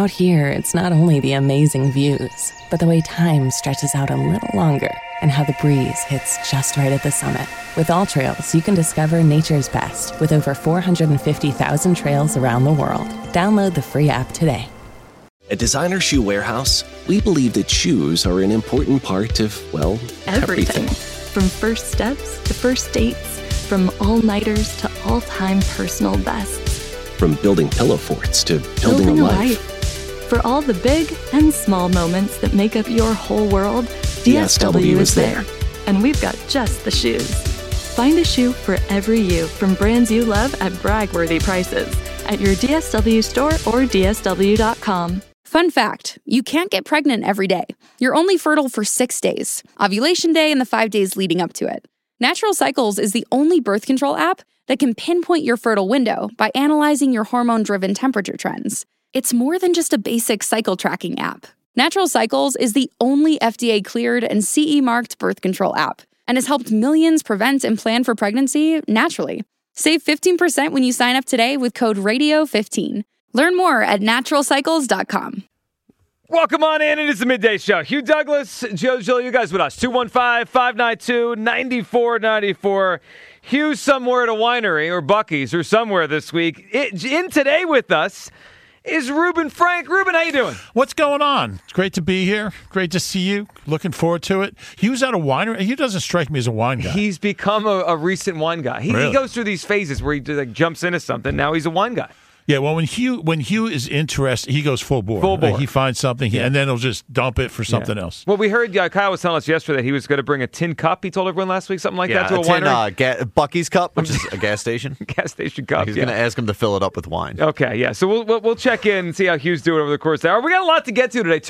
Out here, it's not only the amazing views, but the way time stretches out a little longer and how the breeze hits just right at the summit. With All Trails, you can discover nature's best with over 450,000 trails around the world. Download the free app today. At Designer Shoe Warehouse, we believe that shoes are an important part of, well, everything. From first steps to first dates, from all-nighters to all-time personal bests. From building pillow forts to building a life. For all the big and small moments that make up your whole world, DSW is there. And we've got just the shoes. Find a shoe for every you from brands you love at brag-worthy prices at your DSW store or DSW.com. Fun fact, you can't get pregnant every day. You're only fertile for 6 days, ovulation day and the 5 days leading up to it. Natural Cycles is the only birth control app that can pinpoint your fertile window by analyzing your hormone-driven temperature trends. It's more than just a basic cycle tracking app. Natural Cycles is the only FDA-cleared and CE-marked birth control app and has helped millions prevent and plan for pregnancy naturally. Save 15% when you sign up today with code RADIO15. Learn more at naturalcycles.com. Welcome on in. It is the Midday Show. Hugh Douglas, Joe Gill, you guys with us. 215-592-9494. Hugh's somewhere at a winery or Buc-ee's or somewhere this week. In today with us is Reuben Frank. Reuben, how you doing? What's going on? It's great to be here. Great to see you. Looking forward to it. Hugh's at a winery. He doesn't strike me as a wine guy. He's become a recent wine guy. He goes through these phases where he jumps into something. Now he's a wine guy. Yeah, well, when Hugh is interested, he goes full bore. Full bore. Like he finds something, and then he'll just dump it for something else. Well, we heard Kyle was telling us yesterday that he was going to bring a tin cup. He told everyone last week, something like that, to a winery. Buc-ee's cup, which is a gas station. Gas station cup. He's going to ask him to fill it up with wine. Okay, yeah. So we'll check in and see how Hugh's doing over the course of the hour. We got a lot to get to today.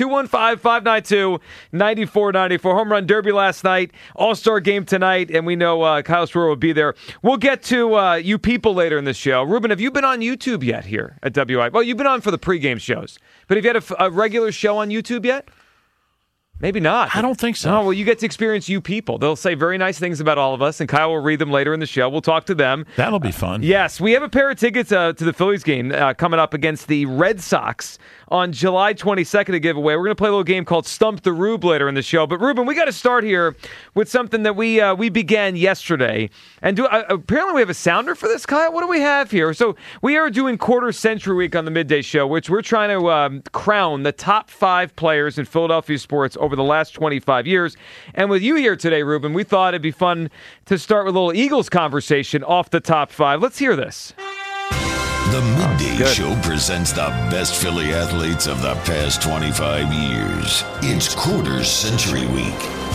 215-592-9494. Home Run Derby last night. All-Star game tonight, and we know Kyle Schwarber will be there. We'll get to you people later in the show. Reuben, have you been on YouTube yet here at WI? Well, you've been on for the pregame shows, but have you had a regular show on YouTube yet? Maybe not. I don't think so. Oh, well, you get to experience you people. They'll say very nice things about all of us, and Kyle will read them later in the show. We'll talk to them. That'll be fun. Yes, we have a pair of tickets to the Phillies game coming up against the Red Sox on July 22nd to give away. We're going to play a little game called Stump the Rube later in the show. But, Reuben, we got to start here with something that we began yesterday. And apparently we have a sounder for this, Kyle. What do we have here? So we are doing Quarter Century Week on the Midday Show, which we're trying to crown the top 5 players in Philadelphia sports over the last 25 years. And with you here today, Reuben, we thought it'd be fun to start with a little Eagles conversation off the top 5. Let's hear this. The Midday Show presents the best Philly athletes of the past 25 years. It's Quarter Century Week.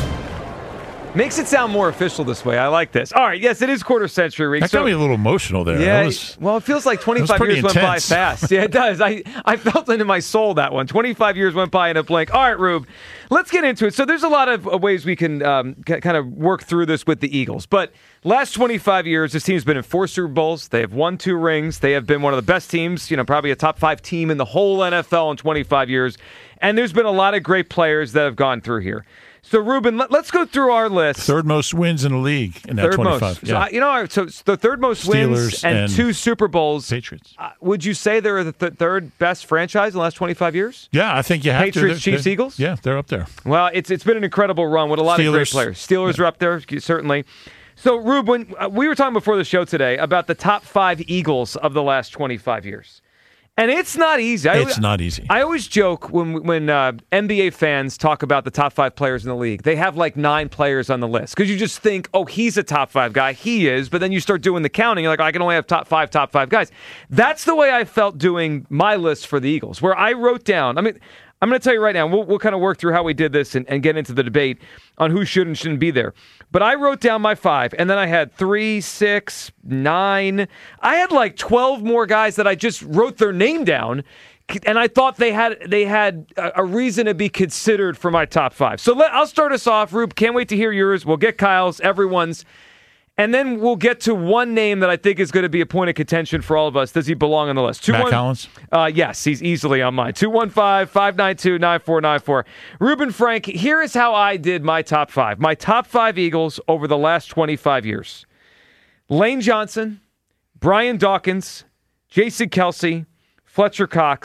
Makes it sound more official this way. I like this. All right, yes, it is Quarter Century Week. That got me a little emotional there. Yeah, well, it feels like 25 years went by fast. Yeah, it does. I felt into my soul that one. 25 years went by in a blink. All right, Rube, let's get into it. So there's a lot of ways we can kind of work through this with the Eagles. But last 25 years, this team's been in 4 Super Bowls. They have won 2 rings. They have been one of the best teams, probably a top 5 team in the whole NFL in 25 years. And there's been a lot of great players that have gone through here. So, Reuben, let's go through our list. Third most wins in the league in that 25. Most. Yeah. So the third most wins and 2 Super Bowls. Patriots. Would you say they're the third best franchise in the last 25 years? Yeah, I think you have Patriots, Chiefs, Eagles? Yeah, they're up there. Well, it's been an incredible run with a lot of great players. Steelers are up there, certainly. So, Reuben, we were talking before the show today about the top 5 Eagles of the last 25 years. And it's not easy. It's not easy. I always joke when NBA fans talk about the top 5 players in the league. They have like 9 players on the list because you just think, oh, he's a top 5 guy. He is. But then you start doing the counting. You're like, I can only have top five guys. That's the way I felt doing my list for the Eagles, where I wrote down, I'm going to tell you right now, we'll kind of work through how we did this and get into the debate on who should and shouldn't be there. But I wrote down my 5, and then I had 3, 6, 9. I had like 12 more guys that I just wrote their name down, and I thought they had a reason to be considered for my top 5. So I'll start us off, Rube. Can't wait to hear yours. We'll get Kyle's, everyone's. And then we'll get to one name that I think is going to be a point of contention for all of us. Does he belong on the list? Matt Collins? Yes, he's easily on mine. 215-592-9494. Reuben Frank, here is how I did my top 5. My top 5 Eagles over the last 25 years. Lane Johnson, Brian Dawkins, Jason Kelce, Fletcher Cox,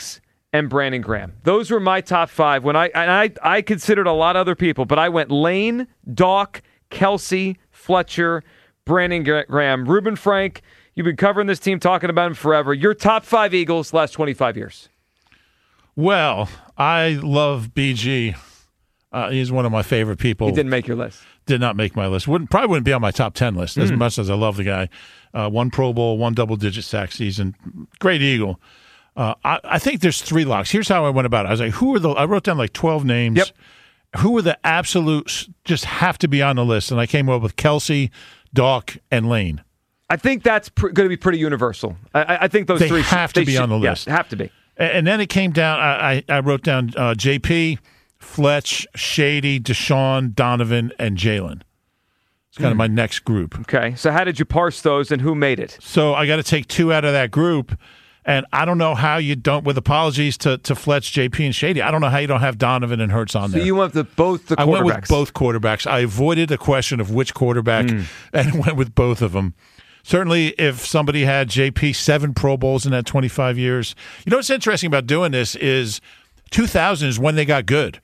and Brandon Graham. Those were my top 5. When I considered a lot of other people, but I went Lane, Doc, Kelsey, Fletcher, Brandon Graham. Reuben Frank, you've been covering this team, talking about him forever. Your top 5 Eagles last 25 years. Well, I love BG. He's one of my favorite people. He didn't make your list. Did not make my list. Probably wouldn't be on my top 10 list, as much as I love the guy. 1 Pro Bowl, 1 double-digit sack season. Great Eagle. I think there's 3 locks. Here's how I went about it. I was like, I wrote down like 12 names. Yep. Who are the absolutes just have to be on the list? And I came up with Kelsey, Doc, and Lane. I think that's going to be pretty universal. I think those 3 have to be on the list. Yeah, have to be. And then it came down, I wrote down JP, Fletch, Shady, Deshaun, Donovan, and Jalen. It's kind of my next group. Okay, so how did you parse those and who made it? So I got to take 2 out of that group, and I don't know how you don't, with apologies to Fletch, JP, and Shady, I don't know how you don't have Donovan and Hurts on there. So you went with both the quarterbacks. I went with both quarterbacks. I avoided the question of which quarterback and went with both of them. Certainly, if somebody had JP 7 Pro Bowls in that 25 years. You know what's interesting about doing this is 2000 is when they got good.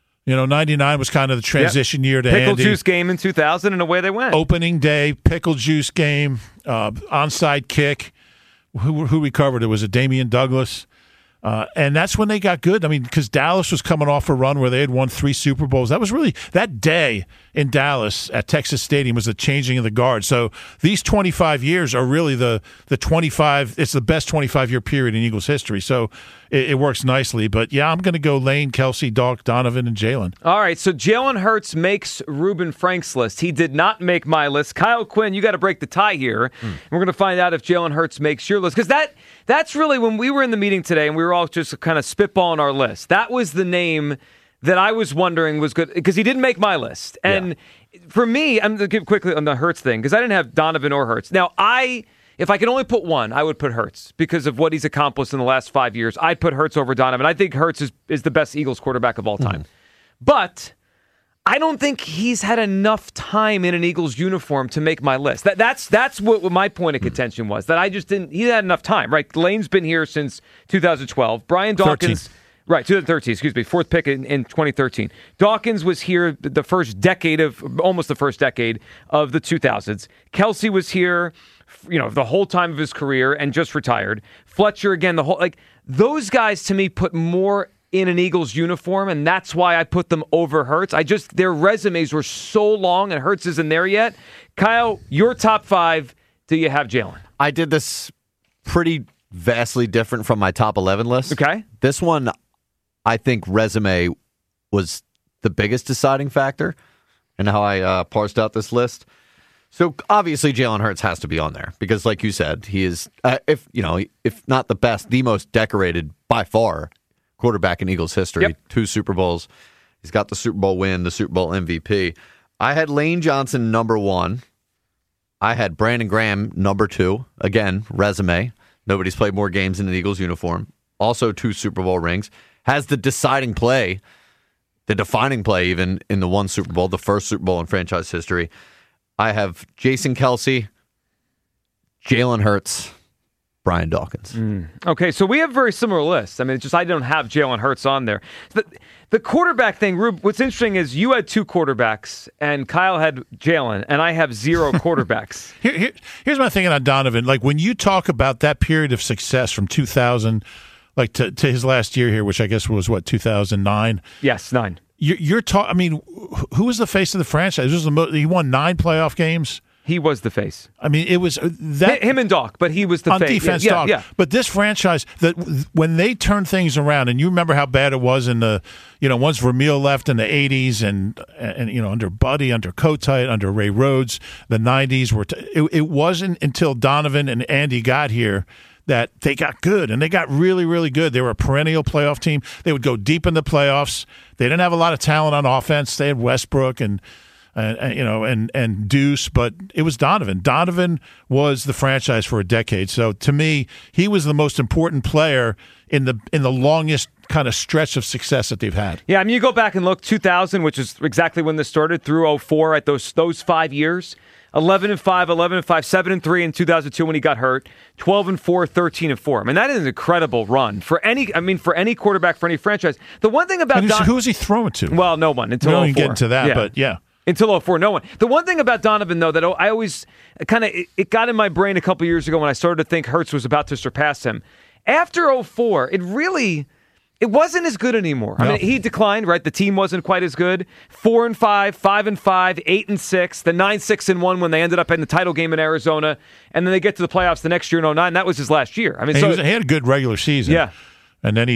99 was kind of the transition year to Pickle Andy. Juice game in 2000, and away they went. Opening day, Pickle Juice game, onside kick. Who recovered? It was a Damian Douglas. And that's when they got good. I mean, because Dallas was coming off a run where they had won 3 Super Bowls. That was really, that day in Dallas at Texas Stadium was the changing of the guard. So these 25 years are really the 25, it's the best 25-year period in Eagles history. So it works nicely. But, yeah, I'm going to go Lane, Kelsey, Doc, Donovan, and Jalen. All right, so Jalen Hurts makes Reuben Frank's list. He did not make my list. Kyle Quinn, you got to break the tie here. We're going to find out if Jalen Hurts makes your list. Because that's really, when we were in the meeting today and we were all just kind of spitballing our list, that was the name that I was wondering was good, because he didn't make my list. And for me, I'm going to give quickly on the Hurts thing, because I didn't have Donovan or Hurts. Now, if I could only put one, I would put Hurts because of what he's accomplished in the last 5 years. I'd put Hurts over Donovan. I think Hurts is the best Eagles quarterback of all time. But I don't think he's had enough time in an Eagles uniform to make my list. That's what my point of contention was, that I just didn't. He had enough time, right? Lane's been here since 2012. Brian Dawkins, 13. Right, 2013. Excuse me, 4th pick in 2013. Dawkins was here almost the first decade of the 2000s. Kelsey was here, the whole time of his career and just retired. Fletcher again, those guys to me put more in an Eagles uniform, and that's why I put them over Hurts. Their resumes were so long, and Hurts isn't there yet. Kyle, your top 5, do you have Jalen? I did this pretty vastly different from my top 11 list. Okay. This one, I think resume was the biggest deciding factor in how I parsed out this list. So obviously Jalen Hurts has to be on there because, like you said, he is, if not the best, the most decorated by far quarterback in Eagles history. Yep. 2 Super Bowls. He's got the Super Bowl win, the Super Bowl MVP. I had Lane Johnson number 1. I had Brandon Graham number 2. Again, resume. Nobody's played more games in an Eagles uniform. Also 2 Super Bowl rings. Has the deciding play, the defining play even in the 1 Super Bowl, the first Super Bowl in franchise history. I have Jason Kelsey, Jalen Hurts, Brian Dawkins. Okay, so we have very similar lists. I mean, it's just I don't have Jalen Hurts on there. The quarterback thing, Rube, what's interesting is you had 2 quarterbacks, and Kyle had Jalen, and I have 0 quarterbacks. Here's my thinking on Donovan. Like, when you talk about that period of success from 2000 to his last year here, which I guess was, 2009? Yes, 9. You're talking. I mean, who was the face of the franchise? He won 9 playoff games. He was the face. I mean, it was that him and Doc, but he was the on face. Defense. Yeah, Doc. yeah. But this franchise, that when they turned things around, and you remember how bad it was in the, once Vermeil left in the 80s, and under Buddy, under Kotite, under Ray Rhodes, the 90s were. It wasn't until Donovan and Andy got here that they got good, and they got really, really good. They were a perennial playoff team. They would go deep in the playoffs. They didn't have a lot of talent on offense. They had Westbrook and Deuce, but it was Donovan. Donovan was the franchise for a decade. So to me, he was the most important player in the longest kind of stretch of success that they've had. Yeah, I mean, you go back and look, 2000, which is exactly when this started, through 04, at those 5 years. 11-5, 11-5, 7-3 in 2002 when he got hurt. 12-4, 13-4. I mean, that is an incredible run for any quarterback for any franchise. The one thing about who was he throwing to? Well, no one until 04. We don't even get into that, but yeah. Until 04, no one. The one thing about Donovan, though, that I always it got in my brain a couple years ago when I started to think Hurts was about to surpass him. After 04, it wasn't as good anymore. No. I mean, he declined, right? The team wasn't quite as good. 4-5, 5-5, 8-6, the 9-6-1 when they ended up in the title game in Arizona, and then they get to the playoffs the next year in 09. That was his last year. I mean, he had a good regular season. Yeah, and then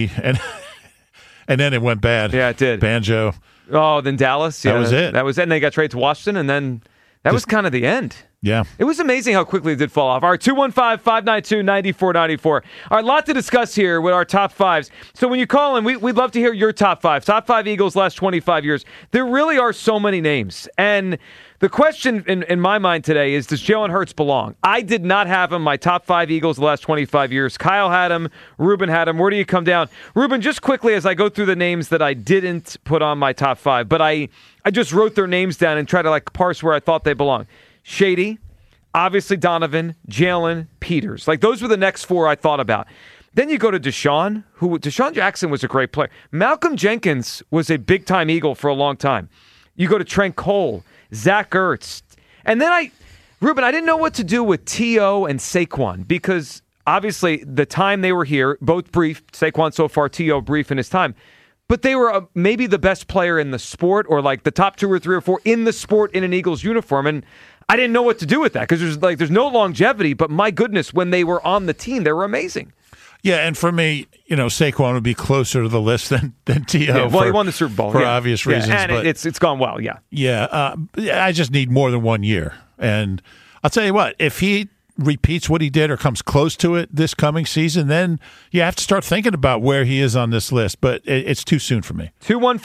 and then it went bad. Yeah, it did. Banjo. Oh, then Dallas. Yeah, that was it. That was it. And they got traded to Washington, and then that was kind of the end. Yeah. It was amazing how quickly it did fall off. All right, 215-592-9494. All right, a lot to discuss here with our top fives. So when you call in, we'd love to hear your top five. Top five Eagles last 25 years. There really are so many names. And the question in my mind today is, does Jalen Hurts belong? I did not have him, my top five Eagles the last 25 years. Kyle had him. Ruben had him. Where do you come down? Ruben, just quickly as I go through the names that I didn't put on my top five, but I just wrote their names down and tried to parse where I thought they belong. Shady, obviously Donovan, Jalen, Peters. Those were the next four I thought about. Then you go to Deshaun Jackson was a great player. Malcolm Jenkins was a big-time Eagle for a long time. You go to Trent Cole, Zach Ertz. And then Ruben, I didn't know what to do with T.O. and Saquon because obviously the time they were here, both brief, Saquon so far, T.O. brief in his time, but they were maybe the best player in the sport or the top 2 or 3 or 4 in the sport in an Eagles uniform. And I didn't know what to do with that because there's no longevity, but my goodness, when they were on the team, they were amazing. Yeah, and for me, Saquon would be closer to the list than T.O. Yeah, well, he won the Super Bowl. For obvious reasons. And but it's gone well, yeah. Yeah, I just need more than 1 year. And I'll tell you what, if he repeats what he did or comes close to it this coming season, then you have to start thinking about where he is on this list. But it's too soon for me.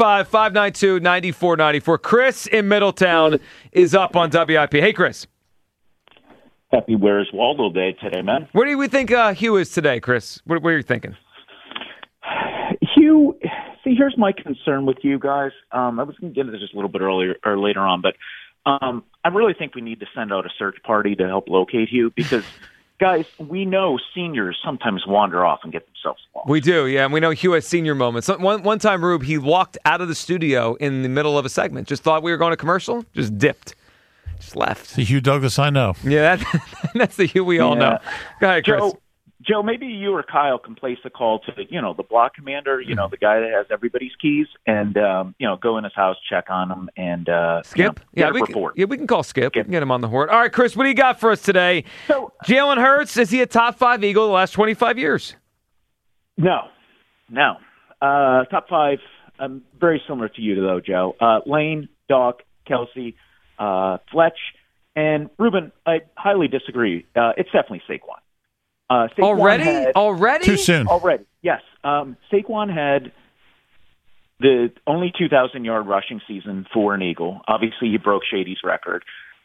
215-592-9494. Chris in Middletown is up on WIP. Hey, Chris. Happy Where's Waldo Day today, man. Where do we think Hugh is today, Chris? What are you thinking? Hugh, see, here's my concern with you guys. I was going to get into this just a little bit earlier or later on, but I really think we need to send out a search party to help locate Hugh because, guys, we know seniors sometimes wander off and get themselves lost. We do, yeah, and we know Hugh has senior moments. One time, Rube, he walked out of the studio in the middle of a segment, just thought we were going to commercial, just dipped. Just left. The Hugh Douglas I know. Yeah, that's the Hugh we all know. Go ahead, Chris. Joe, maybe you or Kyle can place a call to the block commander, the guy that has everybody's keys, and go in his house, check on him, and Skip. Get a report. We can call Skip. We can get him on the horn. All right, Chris, what do you got for us today? So, Jalen Hurts, is he a top 5 Eagle the last 25 years? No. Top 5. Very similar to you though, Joe. Lane, Doc, Kelsey. Fletch, and Ruben, I highly disagree. It's definitely Saquon. Already? Too soon. Already, yes. Saquon had the only 2,000-yard rushing season for an Eagle. Obviously, he broke Shady's record.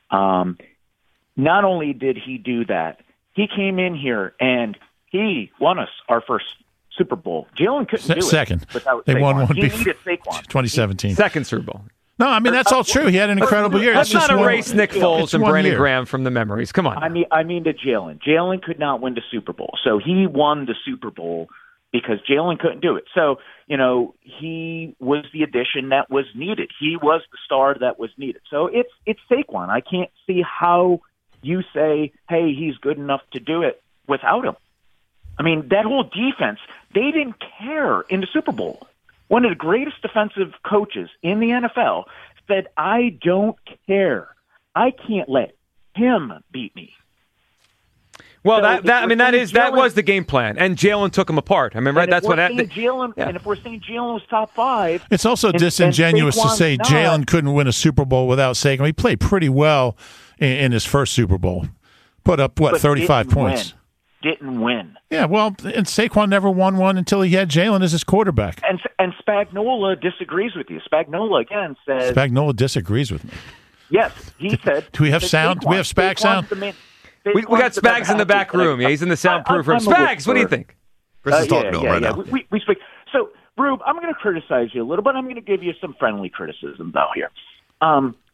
Not only did he do that, he came in here and he won us our first Super Bowl. Jalen couldn't do it. Second. They won one he needed Saquon. 2017. Second Super Bowl. No, I mean, that's all true. He had an incredible year. Let's not erase Nick Foles and Brandon Graham from the memories. Come on. I mean to Jalen. Jalen could not win the Super Bowl. So he won the Super Bowl because Jalen couldn't do it. So, he was the addition that was needed. He was the star that was needed. So it's Saquon. I can't see how you say, hey, he's good enough to do it without him. I mean, that whole defense, they didn't care in the Super Bowl. One of the greatest defensive coaches in the NFL said, I don't care. I can't let him beat me. Well, so that was the game plan, and Jalen took him apart. I mean, right? That's what happened. And if we're saying Jalen was top 5, it's also disingenuous to say Jalen couldn't win a Super Bowl without Saquon. He played pretty well in his first Super Bowl. Put up 35 points. Didn't win. Yeah, well, and Saquon never won one until he had Jalen as his quarterback. And Spagnuolo disagrees with you. Spagnuolo again says. Spagnuolo disagrees with me. Yes, he said. Do we have sound? Do we have Spag sound? We got Spags in the back room. Yeah, he's in the soundproof room. Spags, what do you think? Chris is talking to him right now. We speak. So, Rube, I'm going to criticize you a little, but I'm going to give you some friendly criticism though here.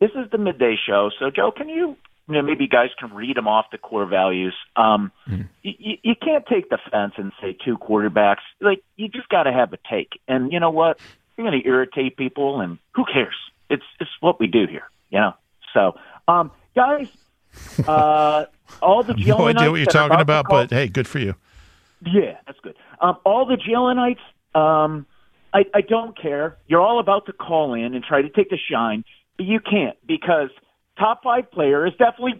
this is the midday show. So, Joe, can you maybe you guys can read them off the core values. You can't take the fence and say 2 quarterbacks. Like, you just got to have a take. And you know what? You're going to irritate people, and who cares? It's what we do here, So, guys, all the Jelenites. No idea what you're talking about, but hey, good for you. Yeah, that's good. All the Jelenites, I don't care. You're all about to call in and try to take the shine, but you can't because top 5 player is definitely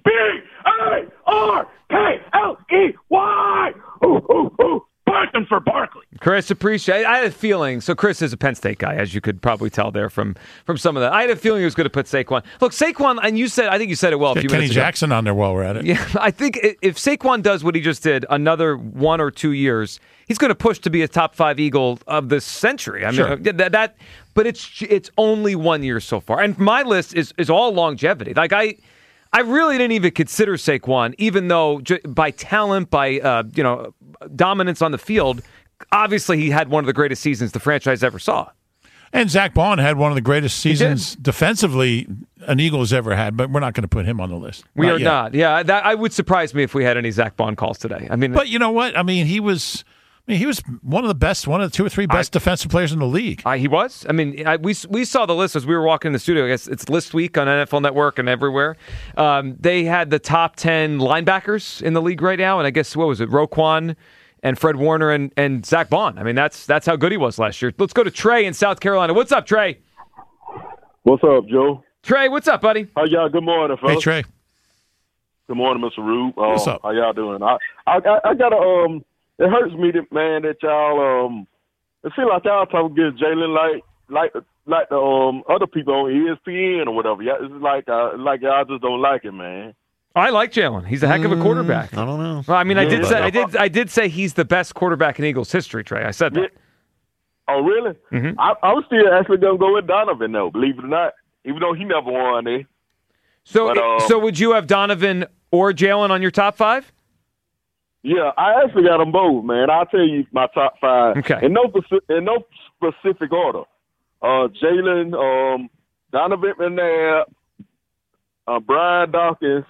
B-A-R-K-L-E-Y. Barking for Barkley. Chris, appreciate. I had a feeling. So Chris is a Penn State guy, as you could probably tell there from some of that. I had a feeling he was going to put Saquon. Look, Saquon, and I think you said it well. A few Kenny minutes ago. Jackson on there while we're at it. Yeah, I think if Saquon does what he just did another 1 or 2 years, he's going to push to be a top 5 Eagle of this century. I mean, that. But it's only 1 year so far, and my list is all longevity. Like I really didn't even consider Saquon, even though by talent, by dominance on the field, obviously he had one of the greatest seasons the franchise ever saw. And Zach Bond had one of the greatest seasons defensively an Eagle has ever had, but we're not going to put him on the list. We are not. Yeah, I would surprise me if we had any Zach Bond calls today. I mean, but you know what? I mean, he was one of the 2 or 3 best defensive players in the league. He was. I mean, we saw the list as we were walking in the studio. I guess it's list week on NFL Network and everywhere. They had the top 10 linebackers in the league right now, and I guess what was it? Roquan and Fred Warner and Zach Bond. I mean, that's how good he was last year. Let's go to Trey in South Carolina. What's up, Trey? What's up, Joe? Trey, what's up, buddy? How y'all? Good morning, fellas. Hey, Trey. Good morning, Mr. Rube. What's up? How y'all doing? I got a It hurts me, that y'all. It seems like y'all talking against Jalen like the other people on ESPN or whatever. Yeah, it's like y'all just don't like it, man. I like Jalen. He's a heck of a quarterback. I don't know. Well, I mean, I did say he's the best quarterback in Eagles history, Trey. I said that. Oh, really? Mm-hmm. I was still actually going to go with Donovan, though, believe it or not, even though he never won there. So would you have Donovan or Jalen on your top 5? Yeah, I actually got them both, man. I'll tell you my top 5. Okay. In no specific order. Jalen, Donovan McNabb, Brian Dawkins,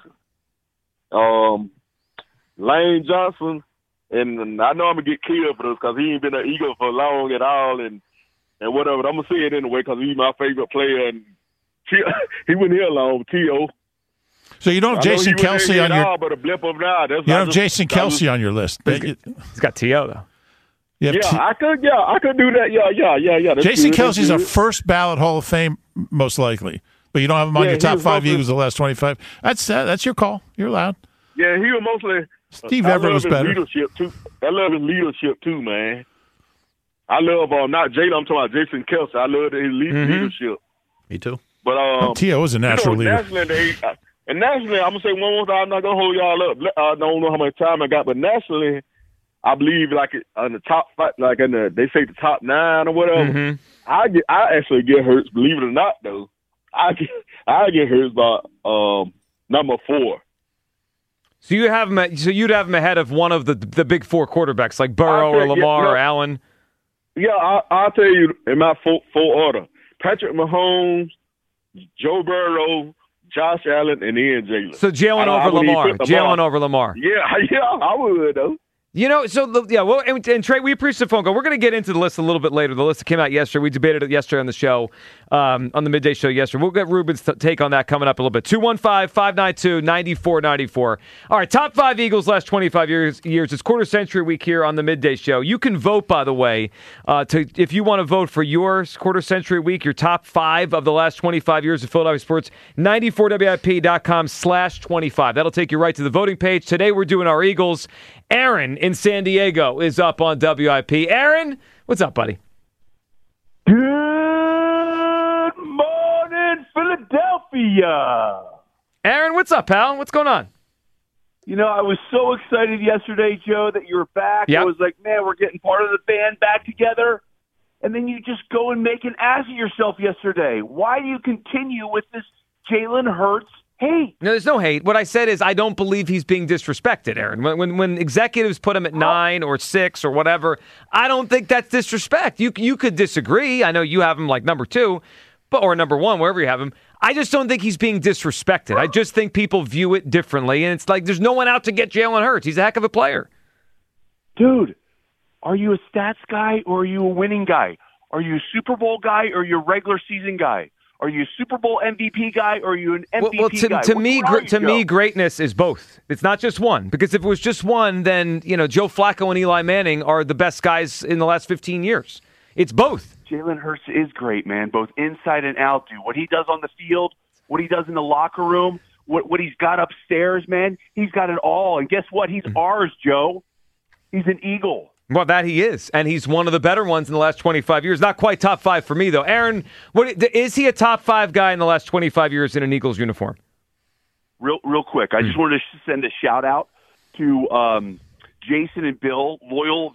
Lane Johnson, and I know I'm going to get killed for this because he ain't been an Eagle for long at all and whatever. But I'm going to say it anyway because he's my favorite player. And he went here long, T.O. So you don't have Jason Kelce on your. But a blip of an eye. You don't have Jason Kelce on your list. He's got T.O. though. I could do that. Yeah. Jason Kelce's a first ballot Hall of Fame, most likely. But you don't have him on your top 5 Eagles the last 25. That's your call. You're allowed. Yeah, he was mostly. Steve Everett was better. Leadership too. I love his leadership too, man. I love not Jalen. I'm talking about Jason Kelce. I love his leadership. Me too. But T.O. is a natural leader. Nationally, I'm gonna say one more time. I'm not gonna hold y'all up. I don't know how much time I got, but nationally, I believe like in the top 5, like they say the top 9 or whatever. Mm-hmm. I actually get hurt. Believe it or not, though, I get hurt by number 4. So you'd have him ahead of one of the big 4 quarterbacks like Burrow or Lamar or Allen. Yeah, I'll tell you in my 4 order: Patrick Mahomes, Joe Burrow, Josh Allen, and then Jalen. So Jalen over Lamar. Jalen over Lamar. Yeah, I would though. And Trey, we appreciate the phone call. We're going to get into the list a little bit later. The list that came out yesterday. We debated it yesterday on the show, on the midday show yesterday. We'll get Ruben's take on that coming up a little bit. 215-592-9494. All right, top 5 Eagles last 25 years. It's quarter century week here on the midday show. You can vote, by the way, if you want to vote for your quarter century week, your top 5 of the last 25 years of Philadelphia sports, 94WIP.com/25. That'll take you right to the voting page. Today we're doing our Eagles. Aaron in San Diego is up on WIP. Aaron, what's up, buddy? Good morning, Philadelphia. Aaron, what's up, pal? What's going on? You know, I was so excited yesterday, Joe, that you were back. Yep. I was like, man, we're getting part of the band back together. And then you just go and make an ass of yourself yesterday. Why do you continue with this Jalen Hurts hate? No, there's no hate. What I said is I don't believe he's being disrespected, Aaron. When executives put him at 9 or 6 or whatever, I don't think that's disrespect. You could disagree. I know you have him like number 2, or number 1, wherever you have him. I just don't think he's being disrespected. I just think people view it differently, and it's like there's no one out to get Jalen Hurts. He's a heck of a player. Dude, are you a stats guy or are you a winning guy? Are you a Super Bowl guy or are you a regular season guy? Are you a Super Bowl MVP guy or are you an MVP guy? To me, greatness is both. It's not just one. Because if it was just one, then Joe Flacco and Eli Manning are the best guys in the last 15 years. It's both. Jalen Hurts is great, man, both inside and out, dude. What he does on the field, what he does in the locker room, what he's got upstairs, man, he's got it all. And guess what? He's ours, Joe. He's an Eagle. Well, that he is, and he's one of the better ones in the last 25 years. Not quite top 5 for me, though. Aaron, is he a top 5 guy in the last 25 years in an Eagles uniform? Real quick, I just wanted to send a shout-out to Jason and Bill, loyal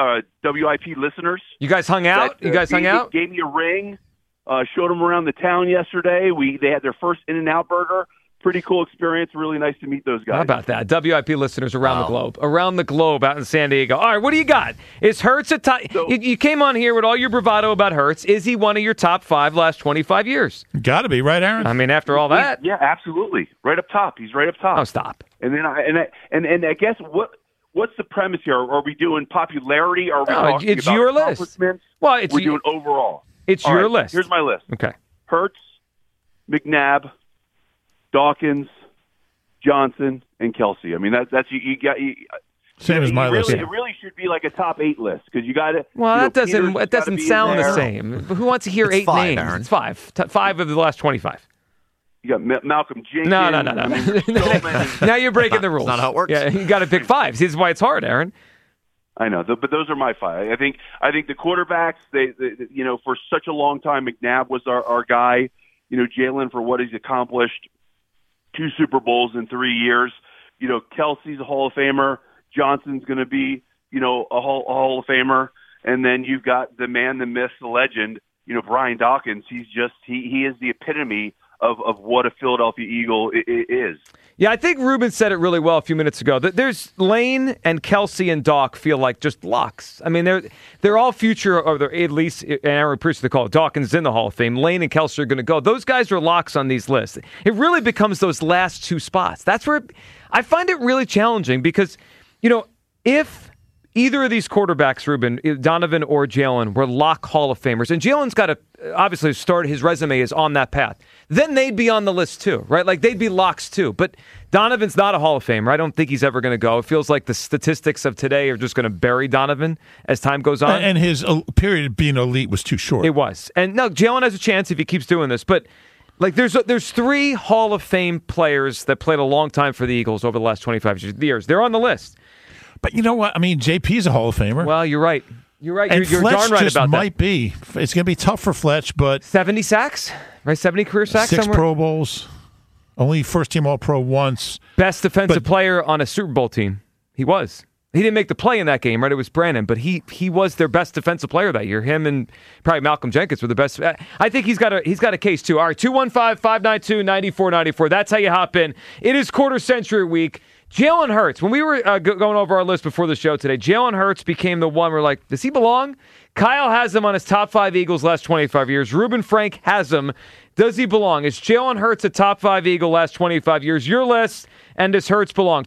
WIP listeners. You guys hung out? Gave me a ring, showed them around the town yesterday. They had their first In-N-Out burger. Pretty cool experience. Really nice to meet those guys. How about that? WIP listeners around the globe. Around the globe out in San Diego. All right, what do you got? Is Hurts a top... You came on here with all your bravado about Hurts. Is he one of your top 5 last 25 years? Got to be, right, Aaron? I mean, after all that... Yeah, absolutely. Right up top. He's right up top. Oh, stop. And then I guess what's the premise here? Are we doing popularity? Are we talking it's about your list. Well, we're doing overall. It's your list. Here's my list. Okay. Hurts, McNabb, Dawkins, Johnson, and Kelsey. I mean, that's you got. Same as my list. It really should be like a top 8 list because you got to. Well, that doesn't sound the same. Who wants to hear 8 names? Aaron. It's 5. 5 of the last 25. You got Malcolm Jenkins. No. I mean, Now you're breaking the rules. That's not how it works. Yeah, you got to pick 5. This is why it's hard, Aaron. I know, but those are my 5. I think the quarterbacks. They for such a long time, McNabb was our guy. Jalen for what he's accomplished. 2 Super Bowls in 3 years. Kelsey's a Hall of Famer. Johnson's going to be, a Hall of Famer. And then you've got the man, the myth, the legend, Brian Dawkins. He's just, he is the epitome of what a Philadelphia Eagle is. Yeah, I think Ruben said it really well a few minutes ago. There's Lane and Kelsey and Doc feel like just locks. I mean, they're all future, or they're at least, and Aaron appreciates the call. Dawkins is in the Hall of Fame. Lane and Kelsey are going to go. Those guys are locks on these lists. It really becomes those last 2 spots. That's where I find it really challenging because, if either of these quarterbacks, Ruben, Donovan or Jalen, were lock Hall of Famers, and Jalen's got to obviously start, his resume is on that path, then they'd be on the list too, right? Like they'd be locks too. But Donovan's not a Hall of Famer. I don't think he's ever going to go. It feels like the statistics of today are just going to bury Donovan as time goes on. And his period of being elite was too short. It was. And no, Jalen has a chance if he keeps doing this. But like there's 3 Hall of Fame players that played a long time for the Eagles over the last 25 years. They're on the list. But you know what? I mean, JP's a Hall of Famer. Well, you're right. You're right. And you're Fletch darn right just about that. might be. It's going to be tough for Fletch, but 70 sacks, right? 70 career sacks. 6 somewhere? Pro Bowls, only first-team All-Pro once. Best defensive player on a Super Bowl team. He was. He didn't make the play in that game, right? It was Brandon, but he was their best defensive player that year. Him and probably Malcolm Jenkins were the best. I think he's got a case too. All right, 215-592-9494. That's how you hop in. It is quarter century week. Jalen Hurts, when we were going over our list before the show today, Jalen Hurts became the one we're like, does he belong? Kyle has him on his top 5 Eagles last 25 years. Ruben Frank has him. Does he belong? Is Jalen Hurts a top 5 Eagle last 25 years? Your list, and does Hurts belong?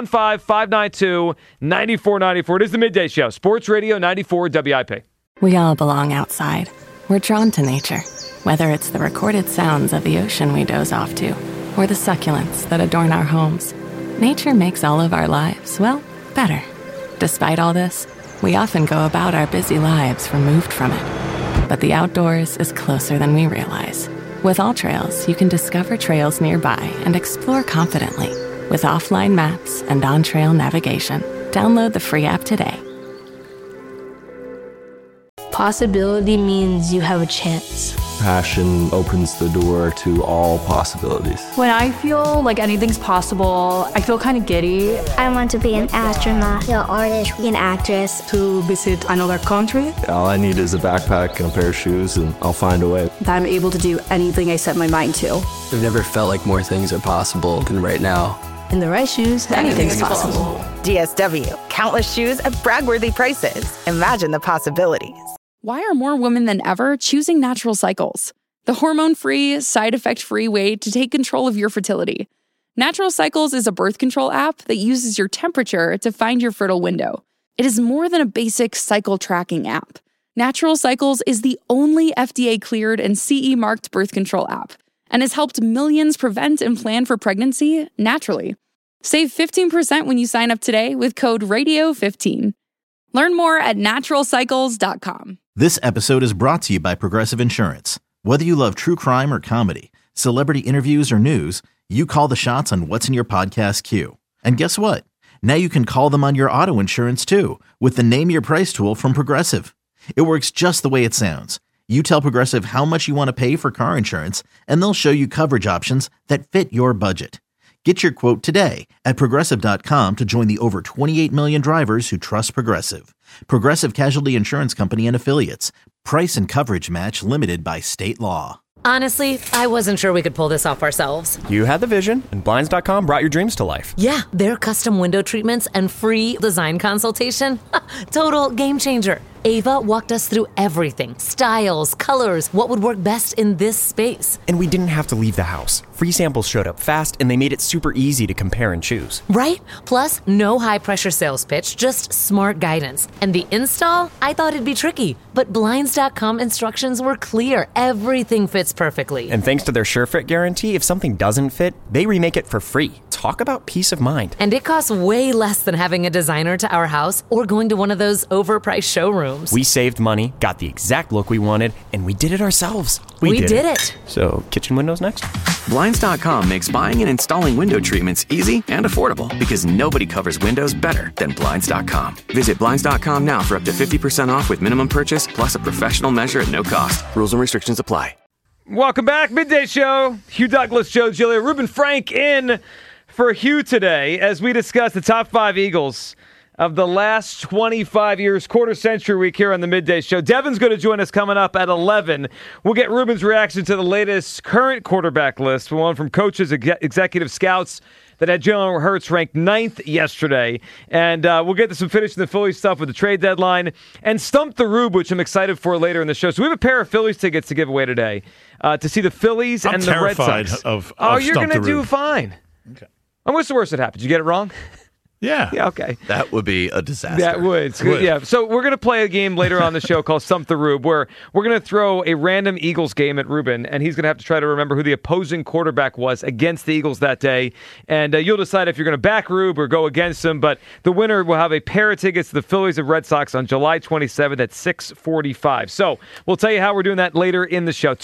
215-592-9494. It is the Midday Show. Sports Radio 94 WIP. We all belong outside. We're drawn to nature, whether it's the recorded sounds of the ocean we doze off to, or the succulents that adorn our homes. Nature makes all of our lives, well, better. Despite all this, we often go about our busy lives removed from it. But the outdoors is closer than we realize. With AllTrails, you can discover trails nearby and explore confidently. With offline maps and on-trail navigation, download the free app today. Possibility means you have a chance. Passion opens the door to all possibilities. When I feel like anything's possible, I feel kind of giddy. I want to be an astronaut, an artist, an actress. To visit another country. All I need is a backpack and a pair of shoes, and I'll find a way. That I'm able to do anything I set my mind to. I've never felt like more things are possible than right now. In the right shoes, anything's possible. DSW, countless shoes at brag-worthy prices. Imagine the possibilities. Why are more women than ever choosing Natural Cycles? the hormone-free, side-effect-free way to take control of your fertility. Natural Cycles is a birth control app that uses your temperature to find your fertile window. It is more than a basic cycle tracking app. Natural Cycles is the only FDA-cleared and CE-marked birth control app and has helped millions prevent and plan for pregnancy naturally. Save 15% when you sign up today with code RADIO15. Learn more at naturalcycles.com. This episode is brought to you by Progressive Insurance. Whether you love true crime or comedy, celebrity interviews or news, you call the shots on what's in your podcast queue. And guess what? Now you can call them on your auto insurance too with the Name Your Price tool from Progressive. It works just the way it sounds. You tell Progressive how much you want to pay for car insurance, and they'll show you coverage options that fit your budget. Get your quote today at Progressive.com to join the over 28 million drivers who trust Progressive. Progressive Casualty Insurance Company and Affiliates. Price and coverage match limited by state law. Honestly, I wasn't sure we could pull this off ourselves. You had the vision, and Blinds.com brought your dreams to life. Yeah, their custom window treatments and free design consultation. Total game changer. Ava walked us through everything. Styles, colors, what would work best in this space. And we didn't have to leave the house. Free samples showed up fast, and they made it super easy to compare and choose. Right? Plus, no high-pressure sales pitch, just smart guidance. And the install? I thought it'd be tricky, but Blinds.com instructions were clear. Everything fits perfectly. And thanks to their SureFit guarantee, if something doesn't fit, they remake it for free. Talk about peace of mind. And it costs way less than having a designer to our house or going to one of those overpriced showrooms. We saved money, got the exact look we wanted, and we did it ourselves. We did it. So, kitchen windows next? Blinds.com makes buying and installing window treatments easy and affordable because nobody covers windows better than Blinds.com. Visit Blinds.com now for up to 50% off with minimum purchase plus a professional measure at no cost. Rules and restrictions apply. Welcome back. Midday Show. Hugh Douglas, Joe Giglio, Ruben Frank in for Hugh today as we discuss the top 5 Eagles of the last 25 years, quarter century week here on the Midday Show. Devin's going to join us coming up at 11. We'll get Ruben's reaction to the latest current quarterback list, one from coaches, executive scouts that had Jalen Hurts ranked 9th yesterday. And we'll get to some finishing the Phillies stuff with the trade deadline and Stump the Rube, which I'm excited for later in the show. So we have a pair of Phillies tickets to give away today to see the Phillies and the Red Sox. Of you're going to do fine. Okay. And what's the worst that happened? Did you get it wrong? Yeah. Yeah, okay. That would be a disaster. That would. Yeah. So we're going to play a game later on the show called Stump the Rube, where we're going to throw a random Eagles game at Ruben, and he's going to have to try to remember who the opposing quarterback was against the Eagles that day. And you'll decide if you're going to back Rube or go against him. But the winner will have a pair of tickets to the Phillies and Red Sox on July 27th at 6:45. So we'll tell you how we're doing that later in the show.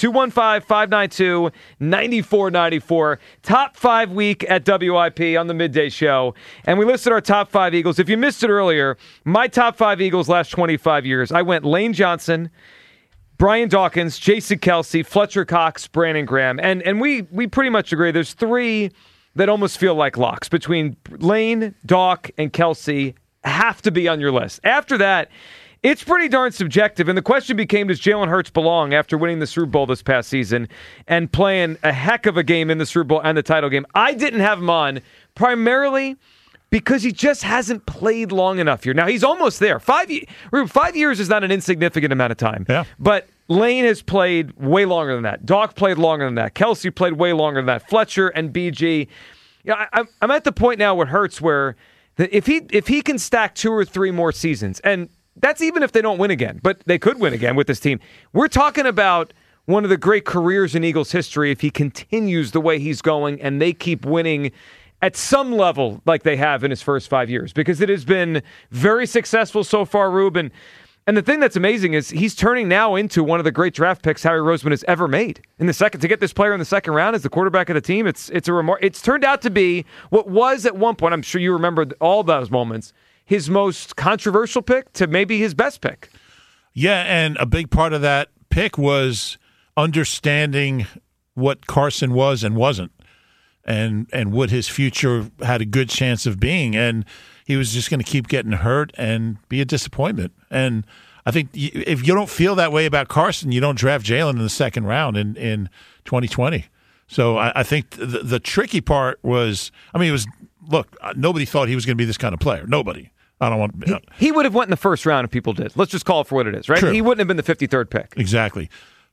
215-592-9494. Top 5 week at WIP on the Midday Show. And we listed our top 5 Eagles. If you missed it earlier, my top 5 Eagles last 25 years, I went Lane Johnson, Brian Dawkins, Jason Kelce, Fletcher Cox, Brandon Graham. And we pretty much agree there's 3 that almost feel like locks between Lane, Doc, and Kelce have to be on your list. After that, it's pretty darn subjective, and the question became, does Jalen Hurts belong after winning the Super Bowl this past season and playing a heck of a game in the Super Bowl and the title game? I didn't have him on primarily because he just hasn't played long enough here. Now, he's almost there. 5 years is not an insignificant amount of time. Yeah. But Lane has played way longer than that. Doc played longer than that. Kelce played way longer than that. Fletcher and BG. You know, I'm at the point now with Hurts where if he can stack 2 or 3 more seasons, and that's even if they don't win again, but they could win again with this team. We're talking about one of the great careers in Eagles history if he continues the way he's going and they keep winning at some level like they have in his first 5 years, because it has been very successful so far, Ruben. And the thing that's amazing is he's turning now into one of the great draft picks Harry Roseman has ever made. In the second, to get this player in the second round as the quarterback of the team, it's turned out to be what was at one point, I'm sure you remember all those moments, his most controversial pick to maybe his best pick. Yeah, and a big part of that pick was understanding what Carson was and wasn't, and what his future had a good chance of being. And he was just going to keep getting hurt and be a disappointment. And I think if you don't feel that way about Carson, you don't draft Jalen in the second round in 2020. So I think the tricky part was, look, nobody thought he was going to be this kind of player. Nobody. I don't want. He would have went in the first round if people did. Let's just call it for what it is, right? True. He wouldn't have been the 53rd pick. Exactly.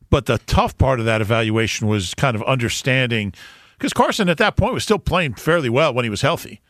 But the tough part of that evaluation was kind of understanding, because Carson at that point was still playing fairly well when he was healthy.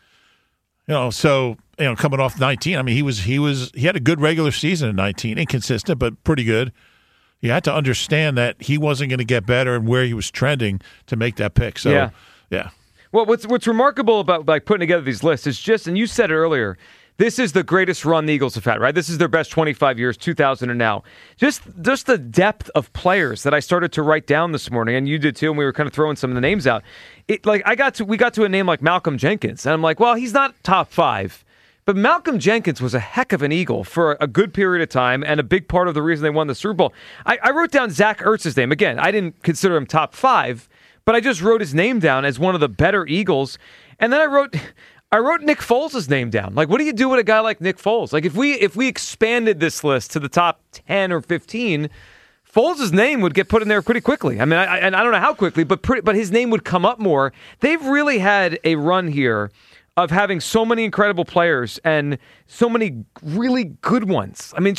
So coming off 19, I mean, he had a good regular season in 19, inconsistent but pretty good. You had to understand that he wasn't going to get better and where he was trending to make that pick. So yeah. Well, what's remarkable about putting together these lists is just, and you said it earlier, this is the greatest run the Eagles have had, right? This is their best 25 years, 2000 and now. Just the depth of players that I started to write down this morning, and you did too, and we were kind of throwing some of the names out. We got to a name like Malcolm Jenkins, and I'm like, well, he's not top 5, but Malcolm Jenkins was a heck of an Eagle for a good period of time, and a big part of the reason they won the Super Bowl. I wrote down Zach Ertz's name. Again, I didn't consider him top 5, but I just wrote his name down as one of the better Eagles, and then I wrote Nick Foles' name down. Like, what do you do with a guy like Nick Foles? Like, if we expanded this list to the top 10 or 15, Foles' name would get put in there pretty quickly. I mean, I don't know how quickly, but his name would come up more. They've really had a run here of having so many incredible players and so many really good ones. I mean,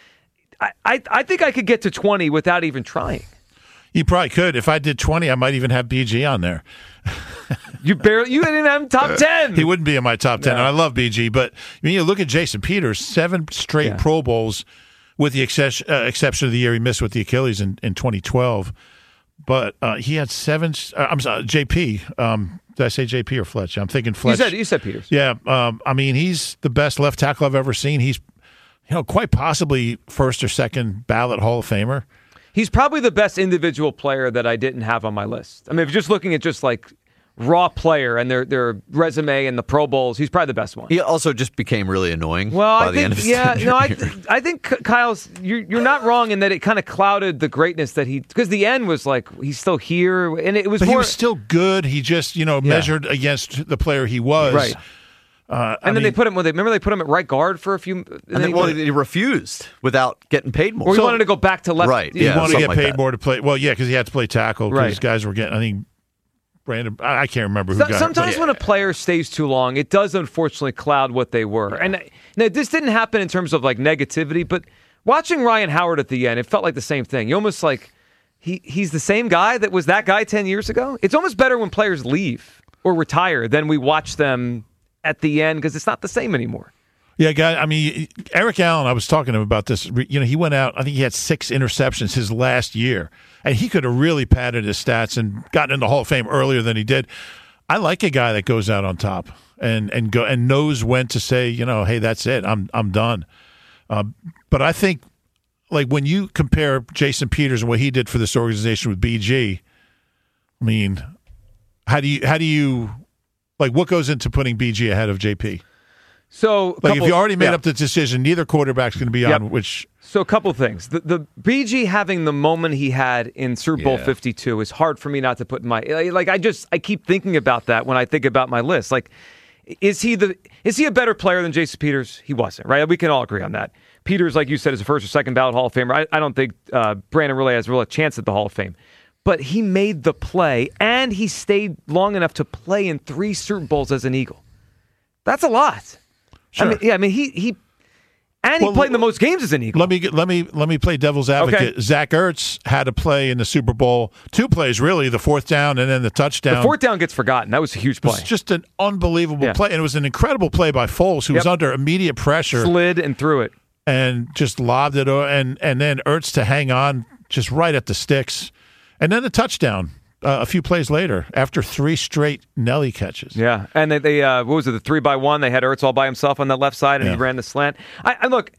I think I could get to 20 without even trying. You probably could. If I did 20, I might even have BG on there. You didn't have him top 10. He wouldn't be in my top 10. No. And I love BG, but you look at Jason Peters, 7 straight Pro Bowls, with the exception of the year he missed with the Achilles in 2012. But he had 7. I'm sorry, JP. Did I say JP or Fletch? I'm thinking Fletch. You said Peters. Yeah. I mean, he's the best left tackle I've ever seen. He's quite possibly first or second ballot Hall of Famer. He's probably the best individual player that I didn't have on my list. I mean, if you're just looking at just like raw player and their resume and the Pro Bowls, he's probably the best one. He also just became really annoying by the end of his tenure. I think Kyle's you're not wrong in that it kind of clouded the greatness that because the end was like he's still here and it was. But he was still good. He just measured against the player he was. Right. And then they put him. Remember they put him at right guard for a few. And then he refused without getting paid more. Or he wanted to go back to left. Right. He wanted to get paid more to play. Well, yeah, because he had to play tackle. Because these guys were getting. I think Brandon. I can't remember who got it. Sometimes when a player stays too long, it does unfortunately cloud what they were. And now, this didn't happen in terms of like negativity, but watching Ryan Howard at the end, it felt like the same thing. You almost like he's the same guy that was that guy 10 years ago. It's almost better when players leave or retire than we watch them at the end because it's not the same anymore. Yeah, guy. I mean, Eric Allen, I was talking to him about this. He went out, I think he had 6 interceptions his last year, and he could have really padded his stats and gotten into the Hall of Fame earlier than he did. I like a guy that goes out on top and knows when to say, hey, that's it. I'm done. But I think, like, when you compare Jason Peters and what he did for this organization with BG, I mean, how do you like, what goes into putting BG ahead of JP? So, if you already made up the decision, neither quarterback's going to be on which. So, a couple things. The BG having the moment he had in Super Bowl 52 is hard for me not to put in my I keep thinking about that when I think about my list. Like, is he a better player than Jason Peters? He wasn't, right? We can all agree on that. Peters, like you said, is a first or second ballot Hall of Famer. I don't think Brandon really has a chance at the Hall of Fame. But he made the play, and he stayed long enough to play in 3 Super Bowls as an Eagle. That's a lot. Sure. He played in the most games as an Eagle. Let me play devil's advocate. Okay. Zach Ertz had to play in the Super Bowl 2 plays, really, the 4th down and then the touchdown. The 4th down gets forgotten. That was a huge play. It was just an unbelievable play, and it was an incredible play by Foles, who was under immediate pressure. Slid and threw it. And just lobbed it, and then Ertz to hang on just right at the sticks. And then the touchdown a few plays later after 3 straight Nelly catches. Yeah, and they what was it, the 3-by-1? They had Ertz all by himself on that left side, and he ran the slant. I look,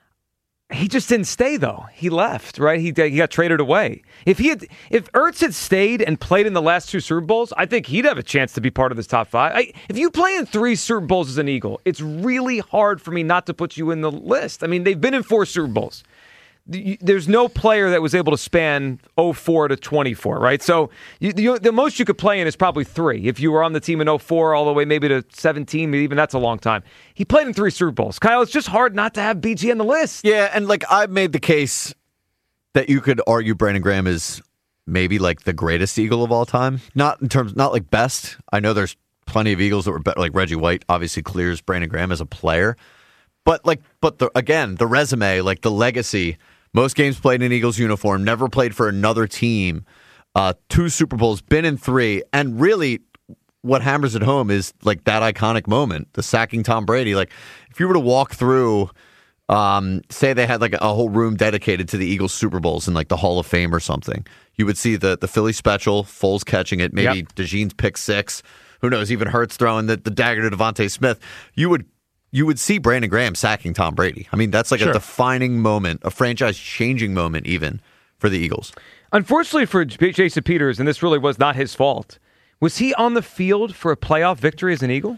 he just didn't stay though. He left, right? He got traded away. If Ertz had stayed and played in the last 2 Super Bowls, I think he'd have a chance to be part of this top 5. If you play in 3 Super Bowls as an Eagle, it's really hard for me not to put you in the list. I mean, they've been in 4 Super Bowls. There's no player that was able to span 04 to 24, right? So the most you could play in is probably 3. If you were on the team in 04 all the way maybe to 17, maybe even that's a long time. He played in 3 Super Bowls. Kyle, it's just hard not to have BG on the list. Yeah, and like I've made the case that you could argue Brandon Graham is maybe like the greatest Eagle of all time. Not like best. I know there's plenty of Eagles that were better, like Reggie White obviously clears Brandon Graham as a player. But the resume, like the legacy, Most games played in Eagles uniform, never played for another team. 2 Super Bowls, been in 3, and really what hammers it home is like that iconic moment, the sacking Tom Brady. Like if you were to walk through, say they had like a whole room dedicated to the Eagles Super Bowls in like the Hall of Fame or something, you would see the Philly special, Foles catching it, maybe DeJean's pick 6, who knows, even Hurts throwing the dagger to Devontae Smith. You would see Brandon Graham sacking Tom Brady. I mean, that's like a defining moment, a franchise-changing moment even for the Eagles. Unfortunately for Jason Peters, and this really was not his fault, was he on the field for a playoff victory as an Eagle?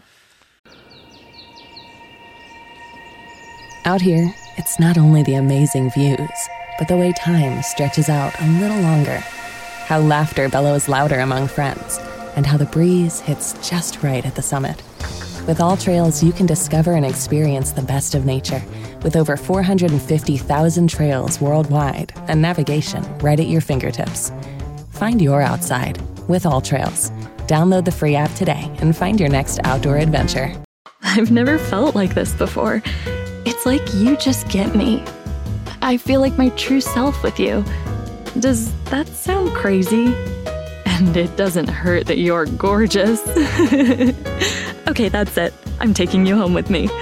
Out here, it's not only the amazing views, but the way time stretches out a little longer. How laughter bellows louder among friends, and how the breeze hits just right at the summit. With All Trails, you can discover and experience the best of nature with over 450,000 trails worldwide and navigation right at your fingertips. Find your outside with All Trails. Download the free app today and find your next outdoor adventure. I've never felt like this before. It's like you just get me. I feel like my true self with you. Does that sound crazy? And it doesn't hurt that you're gorgeous. Okay, that's it. I'm taking you home with me.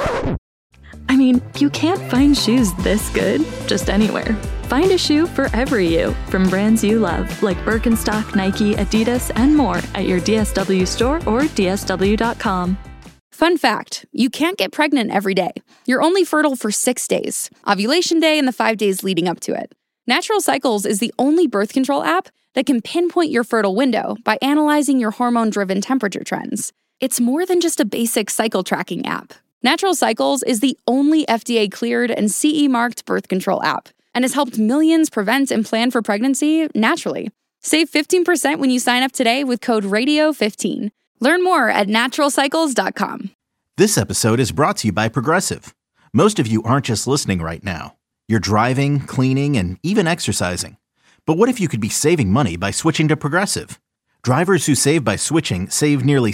I mean, you can't find shoes this good just anywhere. Find a shoe for every you from brands you love, like Birkenstock, Nike, Adidas, and more at your DSW store or DSW.com. Fun fact, you can't get pregnant every day. You're only fertile for 6 days, ovulation day and the 5 days leading up to it. Natural Cycles is the only birth control app that can pinpoint your fertile window by analyzing your hormone-driven temperature trends. It's more than just a basic cycle tracking app. Natural Cycles is the only FDA-cleared and CE-marked birth control app and has helped millions prevent and plan for pregnancy naturally. Save 15% when you sign up today with code RADIO15. Learn more at naturalcycles.com. This episode is brought to you by Progressive. Most of you aren't just listening right now. You're driving, cleaning, and even exercising. But what if you could be saving money by switching to Progressive? Drivers who save by switching save nearly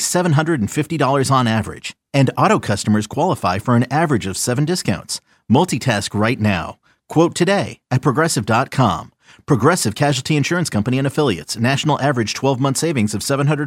$750 on average. And auto customers qualify for an average of 7 discounts. Multitask right now. Quote today at Progressive.com. Progressive Casualty Insurance Company and Affiliates. National average 12-month savings of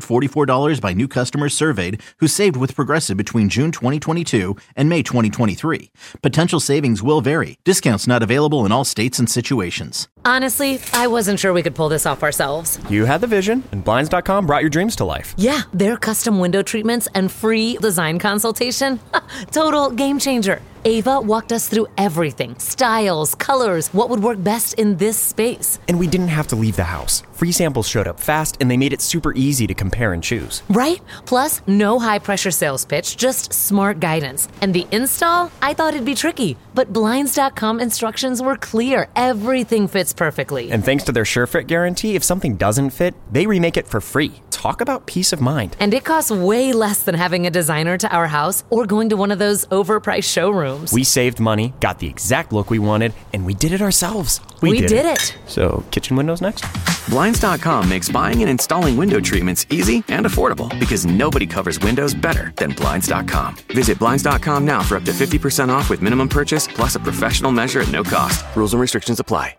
$744 by new customers surveyed who saved with Progressive between June 2022 and May 2023. Potential savings will vary. Discounts not available in all states and situations. Honestly, I wasn't sure we could pull this off ourselves. You had the vision, and Blinds.com brought your dreams to life. Yeah, their custom window treatments and free design consultation. Total game changer. Ava walked us through everything. Styles, colors, what would work best in this space. And we didn't have to leave the house. Free samples showed up fast, and they made it super easy to compare and choose. Right? Plus, no high-pressure sales pitch, just smart guidance. And the install? I thought it'd be tricky, but Blinds.com instructions were clear. Everything fits perfectly. And thanks to their SureFit guarantee, if something doesn't fit, they remake it for free. Talk about peace of mind. And it costs way less than having a designer to our house or going to one of those overpriced showrooms. We saved money, got the exact look we wanted, and we did it ourselves. We did it. So, kitchen windows next? Blinds.com makes buying and installing window treatments easy and affordable because nobody covers windows better than Blinds.com. Visit Blinds.com now for up to 50% off with minimum purchase plus a professional measure at no cost. Rules and restrictions apply.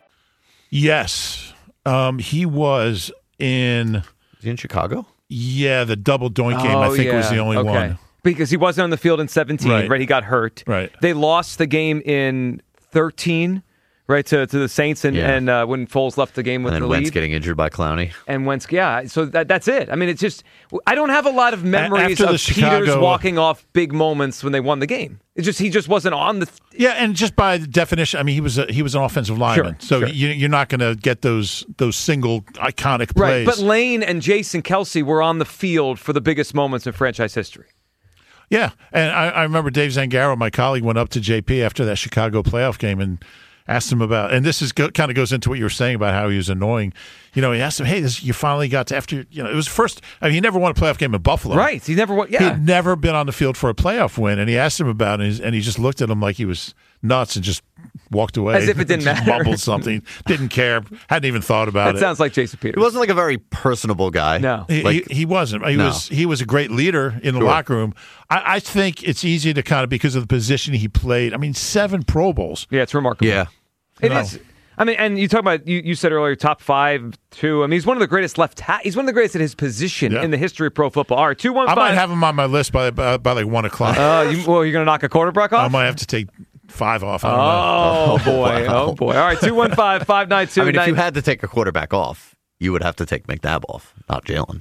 Yes. He was in... Is he in Chicago? Yeah, the double doink game, I think, was the only one. Because he wasn't on the field in 17, right? He got hurt. Right. They lost the game in 13, right, to the Saints, and when Foles left the game with the lead. And Wentz getting injured by Clowney. And Wentz, so that's it. I mean, it's just, I don't have a lot of memories of Chicago, Peters walking off big moments when they won the game. It's just, he just wasn't on the... Yeah, and just by definition, I mean, he was an offensive lineman. Sure. You're not going to get those single iconic plays. Right, but Lane and Jason Kelce were on the field for the biggest moments in franchise history. Yeah, and I remember Dave Zangaro, my colleague, went up to JP after that Chicago playoff game and asked him about, and this is kind of goes into what you were saying about how he was annoying. He asked him, hey, you finally got to, after, it was first, I mean, he never won a playoff game in Buffalo. Right, he never won, He'd never been on the field for a playoff win, and he asked him about it, and he just looked at him like he was nuts and just walked away. As if it didn't matter. Mumbled something, didn't care, hadn't even thought about it. That sounds like Jason Peters. He wasn't like a very personable guy. No. He wasn't. He was a great leader in the locker room. I think it's easy to kind of, because of the position he played, I mean, 7 Pro Bowls. Yeah, it's remarkable. Yeah. It is. I mean, and you talk about you said earlier top 5 too. I mean, he's one of the greatest he's one of the greatest at his position in the history of pro football. All right, 215. I might have him on my list by like 1 o'clock. You're going to knock a quarterback off? I might have to take 5 off. I don't know. Boy. Oh, boy. All right, 215-592. I mean, if you had to take a quarterback off, you would have to take McNabb off, not Jalen.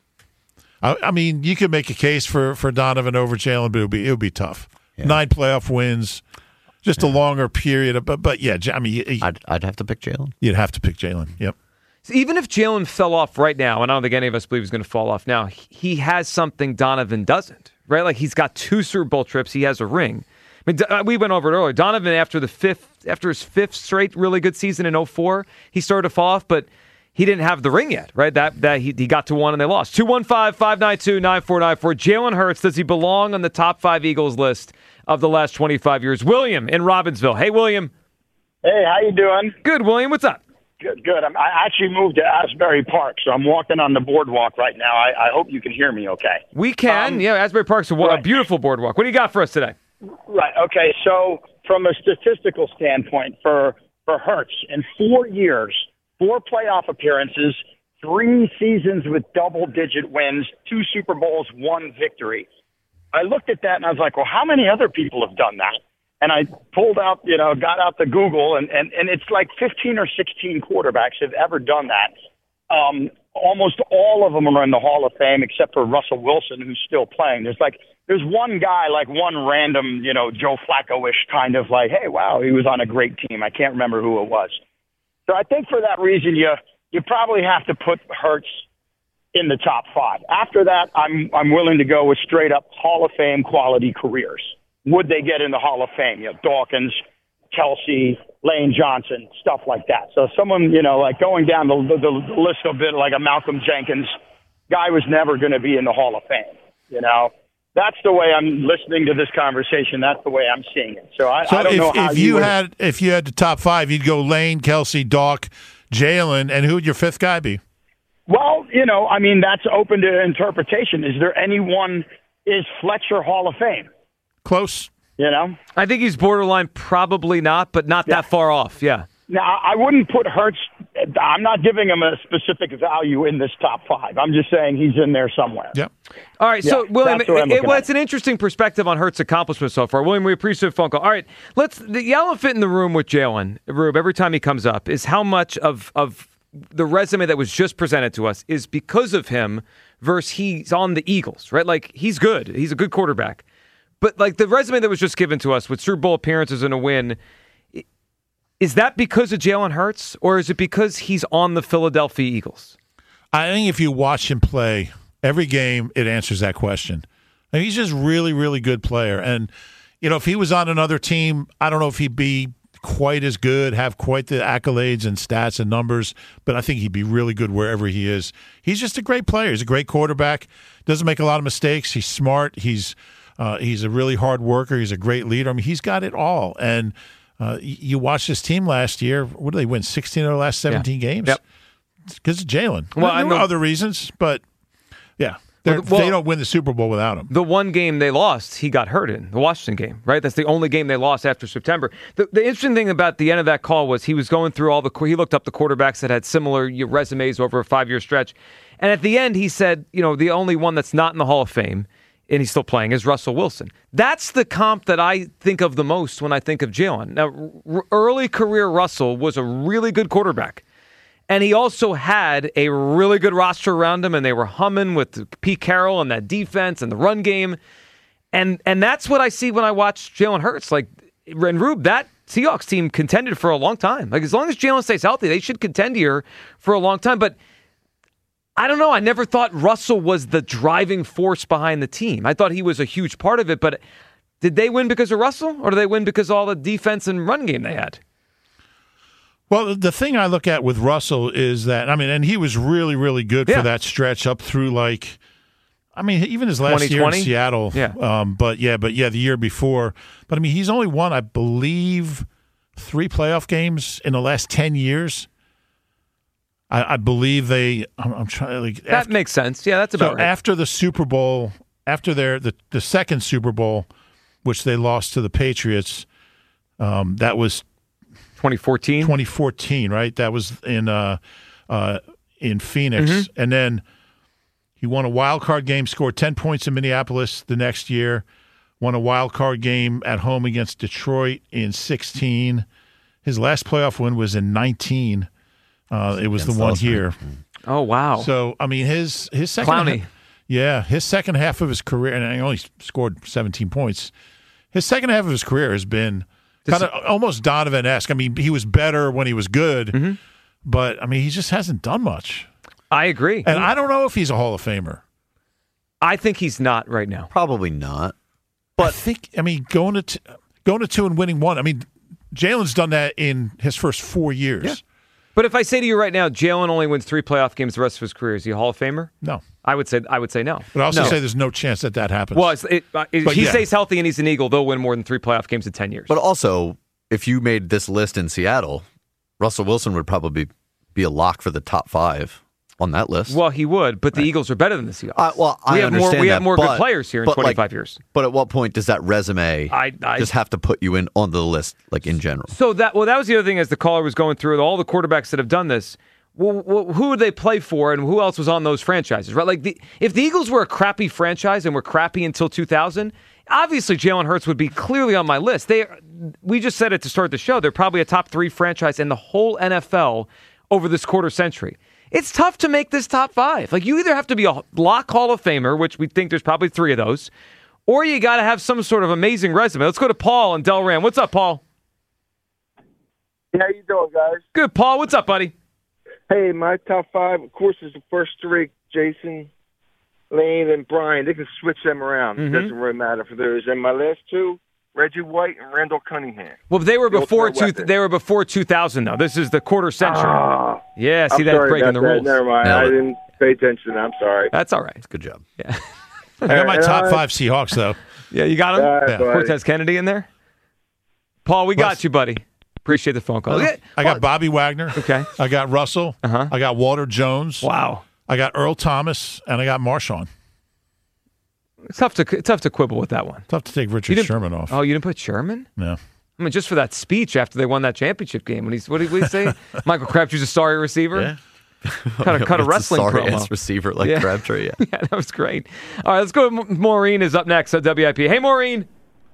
I mean, you could make a case for Donovan over Jalen, but it would be tough. 9 playoff wins. Just a longer period, but yeah, I mean, I'd have to pick Jalen. You'd have to pick Jalen. Yep. So even if Jalen fell off right now, and I don't think any of us believe he's going to fall off now, he has something Donovan doesn't, right? Like he's got 2 Super Bowl trips, he has a ring. I mean, we went over it earlier. Donovan, after his 5th straight really good season in 2004, he started to fall off, but he didn't have the ring yet, right? That he got to 1 and they lost. 215-592-9494. Jalen Hurts, does he belong on the top 5 Eagles list of the last 25 years? William in Robbinsville. Hey, William. Hey, how you doing? Good, William. What's up? Good. I actually moved to Asbury Park, so I'm walking on the boardwalk right now. I hope you can hear me okay. We can. Asbury Park's a beautiful boardwalk. What do you got for us today? Right. Okay, so from a statistical standpoint, for Hurts, in 4 years, 4 playoff appearances, 3 seasons with double-digit wins, 2 Super Bowls, 1 victory. I looked at that and I was like, well, how many other people have done that? And I pulled out, got out the Google, and it's like 15 or 16 quarterbacks have ever done that. Almost all of them are in the Hall of Fame except for Russell Wilson, who's still playing. There's one guy, like one random, Joe Flacco-ish kind of like, hey, wow, he was on a great team. I can't remember who it was. So I think for that reason, you probably have to put Hurts in the top 5. After that, I'm willing to go with straight up Hall of Fame quality careers. Would they get in the Hall of Fame? Dawkins, Kelsey, Lane Johnson, stuff like that. So someone, like going down the list a bit, like a Malcolm Jenkins, guy was never going to be in the Hall of Fame. That's the way I'm listening to this conversation. That's the way I'm seeing it. So I don't know how if you had the top 5, you'd go Lane, Kelsey, Doc, Jalen, and who would your 5th guy be? Well, that's open to interpretation. Is there anyone? Is Fletcher Hall of Fame? Close. I think he's borderline, probably not, but not that far off. Yeah. Now, I wouldn't put Hurts. I'm not giving him a specific value in this top 5. I'm just saying he's in there somewhere. Yep. All right. So, William, it's an interesting perspective on Hurts' accomplishments so far. William, we appreciate the phone call. All right. The elephant in the room with Jalen, Rube, every time he comes up, is how much of the resume that was just presented to us is because of him versus he's on the Eagles, right? Like, he's good. He's a good quarterback. But, like, the resume that was just given to us with Super Bowl appearances and a win, is that because of Jalen Hurts, or is it because he's on the Philadelphia Eagles? I think if you watch him play every game, it answers that question. I mean, he's just really, really good player. And, if he was on another team, I don't know if he'd be quite as good, have quite the accolades and stats and numbers, but I think he'd be really good wherever he is. He's just a great player. He's a great quarterback. Doesn't make a lot of mistakes. He's smart. He's a really hard worker. He's a great leader. I mean, he's got it all. And you watched this team last year. What did they win? 16 of the last 17 games? Yep. Because of Jalen. Well, there were other reasons, but yeah. They don't win the Super Bowl without him. The one game they lost, he got hurt in, the Washington game, right? That's the only game they lost after September. The interesting thing about the end of that call was he was going through he looked up the quarterbacks that had similar resumes over a 5-year stretch. And at the end, he said, the only one that's not in the Hall of Fame, and he's still playing, is Russell Wilson. That's the comp that I think of the most when I think of Jalen. Now, early career Russell was a really good quarterback. And he also had a really good roster around him, and they were humming with Pete Carroll and that defense and the run game. And that's what I see when I watch Jalen Hurts. Like, and Rube, that Seahawks team contended for a long time. Like, as long as Jalen stays healthy, they should contend here for a long time. But I don't know. I never thought Russell was the driving force behind the team. I thought he was a huge part of it. But did they win because of Russell, or did they win because of all the defense and run game they had? Well, the thing I look at with Russell is that, and he was really, really good for that stretch up through even his last year in Seattle. Yeah. But the year before. But, he's only won, I believe, 3 playoff games in the last 10 years. I believe I'm trying to. That makes sense. Yeah, that's about right. After the Super Bowl, after the second Super Bowl, which they lost to the Patriots, that was 2014? 2014, right? That was in Phoenix. Mm-hmm. And then he won a wild card game, scored 10 points in Minneapolis the next year, won a wild card game at home against Detroit in 16. His last playoff win was in 19. It was the one here. Oh, wow. So, I mean, his second Clowney. His second half of his career, and he only scored 17 points. His second half of his career has been kind of almost Donovan-esque. I mean, he was better when he was good, but, I mean, he just hasn't done much. I agree. And I don't know if he's a Hall of Famer. I think he's not right now. Probably not. But I mean, going to 2 and winning 1. I mean, Jalen's done that in his first 4 years. Yeah. But if I say to you right now, Jalen only wins 3 playoff games the rest of his career, is he a Hall of Famer? No. I would say no. But I also say there's no chance that happens. Well, he stays healthy and he's an Eagle, they'll win more than 3 playoff games in 10 years. But also, if you made this list in Seattle, Russell Wilson would probably be a lock for the top 5 on that list. Well, he would, but the Eagles are better than the Seahawks. I understand we have more good players here in 25 years. But at what point does that resume just have to put you in onto the list, like in general? So that was the other thing as the caller was going through all the quarterbacks that have done this. Well, who would they play for, and who else was on those franchises? Right? Like if the Eagles were a crappy franchise and were crappy until 2000, obviously Jalen Hurts would be clearly on my list. We just said it to start the show. They're probably a top 3 franchise in the whole NFL over this quarter century. It's tough to make this top 5. Like, you either have to be a lock Hall of Famer, which we think there's probably 3 of those, or you got to have some sort of amazing resume. Let's go to Paul and Delran. What's up, Paul? How you doing, guys? Good, Paul. What's up, buddy? Hey, my top 5, of course, is the first 3, Jason, Lane, and Brian. They can switch them around. It doesn't really matter for theirs. And my last 2, Reggie White and Randall Cunningham. Well, they were before 2000, though. This is the quarter century. Yeah, see, that's breaking the rules. Never mind. I didn't pay attention. I'm sorry. That's all right. It's a good job. Yeah. I got my top 5 Seahawks, though. Yeah, you got them? Cortez Kennedy in there? Paul, we got you, buddy. Appreciate the phone call. I got Bobby Wagner. Okay. I got Russell. I got Walter Jones. Wow. I got Earl Thomas, and I got Marshawn. It's tough to quibble with that one. Tough to take Richard Sherman off. Oh, you didn't put Sherman? No. I mean, just for that speech after they won that championship game. What did we say? Michael Crabtree's a sorry receiver? Yeah. Cut a wrestling sorry promo. Receiver like Crabtree, yeah. Yeah, that was great. All right, let's go. Maureen is up next at WIP. Hey, Maureen.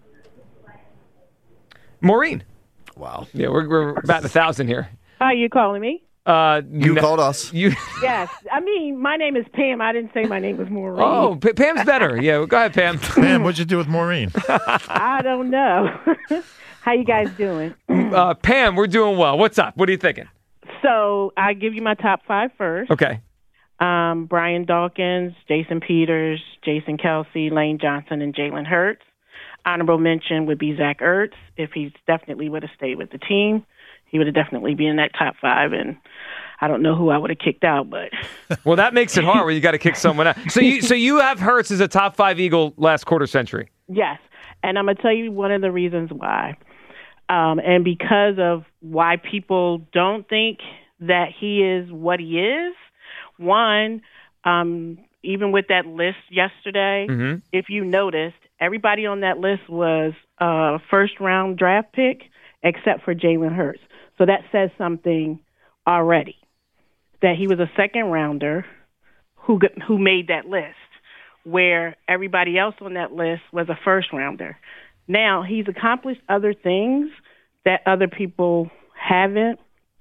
Maureen. Wow. Yeah, we're about 1,000 here. Hi, you calling me? You called us. Yes. I mean, my name is Pam. I didn't say my name was Maureen. Oh, Pam's better. Yeah, go ahead, Pam. Pam, what'd you do with Maureen? I don't know. How you guys doing? Pam, we're doing well. What's up? What are you thinking? So I give you my top 5 first. Okay. Brian Dawkins, Jason Peters, Jason Kelsey, Lane Johnson, and Jalen Hurts. Honorable mention would be Zach Ertz. If he definitely would have stayed with the team, he would have definitely been in that top 5. And I don't know who I would have kicked out, but well, that makes it hard when you got to kick someone out. So you have Hurts as a top 5 Eagle last quarter century. Yes, and I'm gonna tell you one of the reasons why, and because of why people don't think that he is what he is. One, even with that list yesterday, if you noticed, everybody on that list was a first-round draft pick except for Jalen Hurts. So that says something already, that he was a second-rounder who made that list, where everybody else on that list was a first-rounder. Now, he's accomplished other things that other people haven't.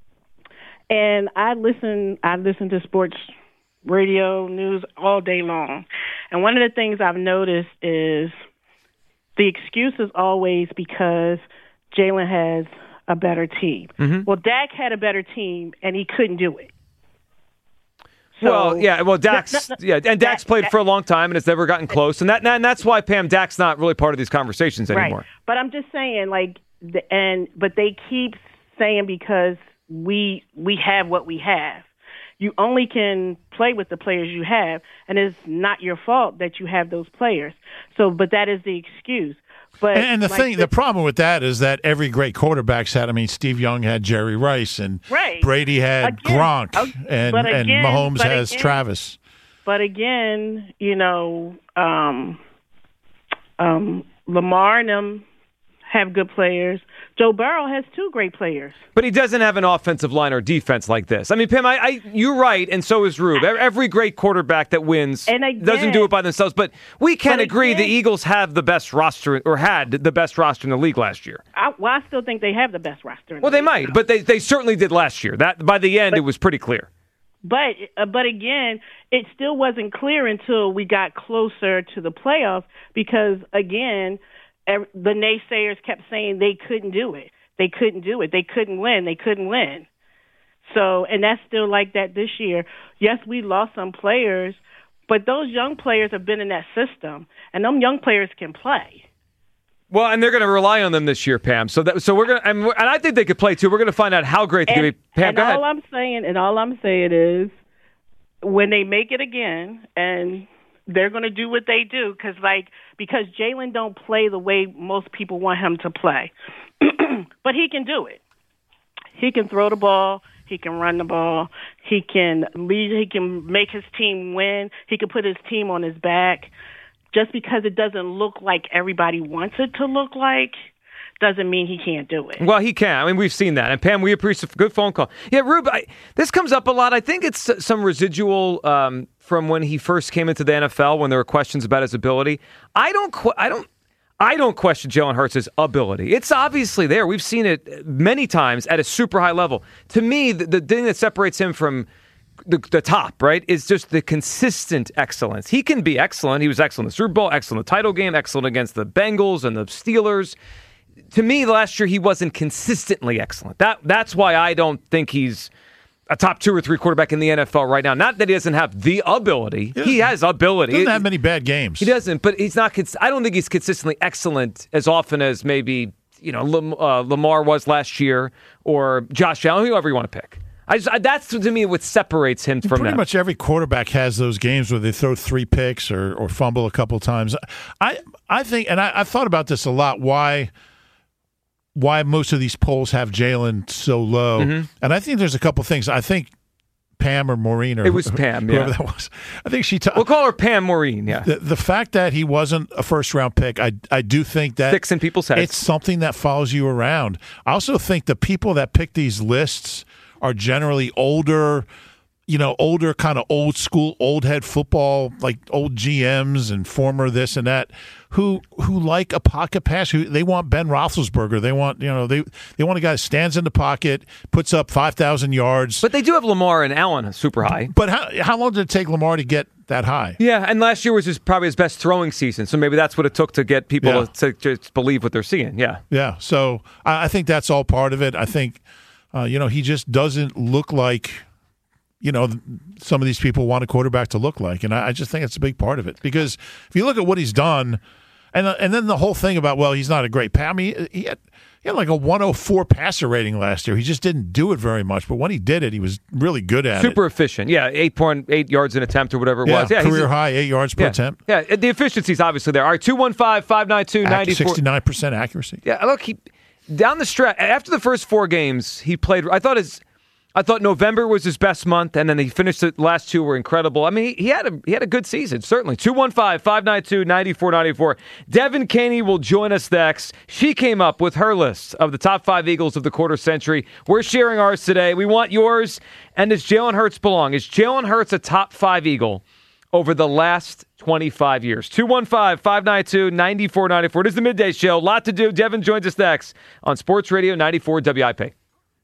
And I listen to sports radio news all day long. And one of the things I've noticed is the excuse is always because Jalen has a better team. Well, Dak had a better team, and he couldn't do it. So, Dak's played for a long time, and it's never gotten close. And that's why, Pam, Dak's not really part of these conversations anymore. Right. But I'm just saying, but they keep saying because we have what we have. You only can play with the players you have, and it's not your fault that you have those players. So, but that is the excuse. But the problem with that is that every great quarterback's had. I mean, Steve Young had Jerry Rice, and Brady had Gronk, and Mahomes has Travis. But again, Lamar and them have good players. Joe Burrow has 2 great players. But he doesn't have an offensive line or defense like this. I mean, Pam, you're right, and so is Rube. Every great quarterback that wins doesn't do it by themselves. But we can agree the Eagles have the best roster, or had the best roster in the league last year. I still think they have the best roster in the league. Well, they might, but they certainly did last year. That by the end, it was pretty clear. But again, it still wasn't clear until we got closer to the playoffs because, again, the naysayers kept saying they couldn't do it. They couldn't do it. They couldn't win. They couldn't win. So, and that's still like that this year. Yes, we lost some players, but those young players have been in that system, and them young players can play. Well, and they're going to rely on them this year, Pam. So we're going to, and I think they could play too. We're going to find out how great they can be. Pam, go ahead. All I'm saying is, when they make it again, and they're going to do what they do, because Jalen don't play the way most people want him to play, but he can do it. He can throw the ball. He can run the ball. He can lead. He can make his team win. He can put his team on his back. Just because it doesn't look like everybody wants it to look like doesn't mean he can't do it. Well, he can. I mean, we've seen that. And, Pam, we appreciate a good phone call. Yeah, Rube, this comes up a lot. I think it's some residual from when he first came into the NFL when there were questions about his ability. I don't question Jalen Hurts' ability. It's obviously there. We've seen it many times at a super high level. To me, the thing that separates him from the top, right, is just the consistent excellence. He can be excellent. He was excellent in the Super Bowl, excellent in the title game, excellent against the Bengals and the Steelers. To me, last year, he wasn't consistently excellent. That's why I don't think he's a top 2 or 3 quarterback in the NFL right now. Not that he doesn't have the ability. He has ability. He doesn't have many bad games. He doesn't, but he's not. I don't think he's consistently excellent as often as maybe Lamar was last year or Josh Allen, whoever you want to pick. That's, to me, what separates him from that. Pretty much every quarterback has those games where they throw 3 picks or fumble a couple times. I think, and I've thought about this a lot, why most of these polls have Jalen so low. Mm-hmm. And I think there's a couple things. I think Pam or Maureen, or it was Pam, whoever that was. I think we'll call her Pam Maureen. Yeah. The fact that he wasn't a first-round pick, I do think that sticks in people's heads. It's something that follows you around. I also think the people that pick these lists are generally older kind of old school, old head football, like old GMs and former this and that, who like a pocket pass. Who they want Ben Roethlisberger. They want they want a guy that stands in the pocket, puts up 5,000 yards. But they do have Lamar and Allen super high. But how long did it take Lamar to get that high? Yeah, and last year was probably his best throwing season. So maybe that's what it took to get people to just believe what they're seeing. Yeah. Yeah. So I think that's all part of it. I think he just doesn't look like some of these people want a quarterback to look like. And I just think it's a big part of it. Because if you look at what he's done, and then the whole thing about, well, he's not a great passer. I mean, he had like a 104 passer rating last year. He just didn't do it very much. But when he did it, he was really good at it. Super efficient. Yeah, 8.8 yards an attempt or whatever it was. Yeah, career high, 8 yards per attempt. Yeah, the efficiency's obviously there. All right, 215-592-94. 69% accuracy. Yeah, look, down the stretch, after the first 4 games, he played. I thought November was his best month, and then he finished the last 2 were incredible. I mean, he had a good season, certainly. 215-592-9494. Devin Caney will join us next. She came up with her list of the top 5 Eagles of the quarter century. We're sharing ours today. We want yours. And does Jalen Hurts belong? Is Jalen Hurts a top 5 Eagle over the last 25 years? 215-592-9494. It is the Midday Show. A lot to do. Devin joins us next on Sports Radio 94 WIP.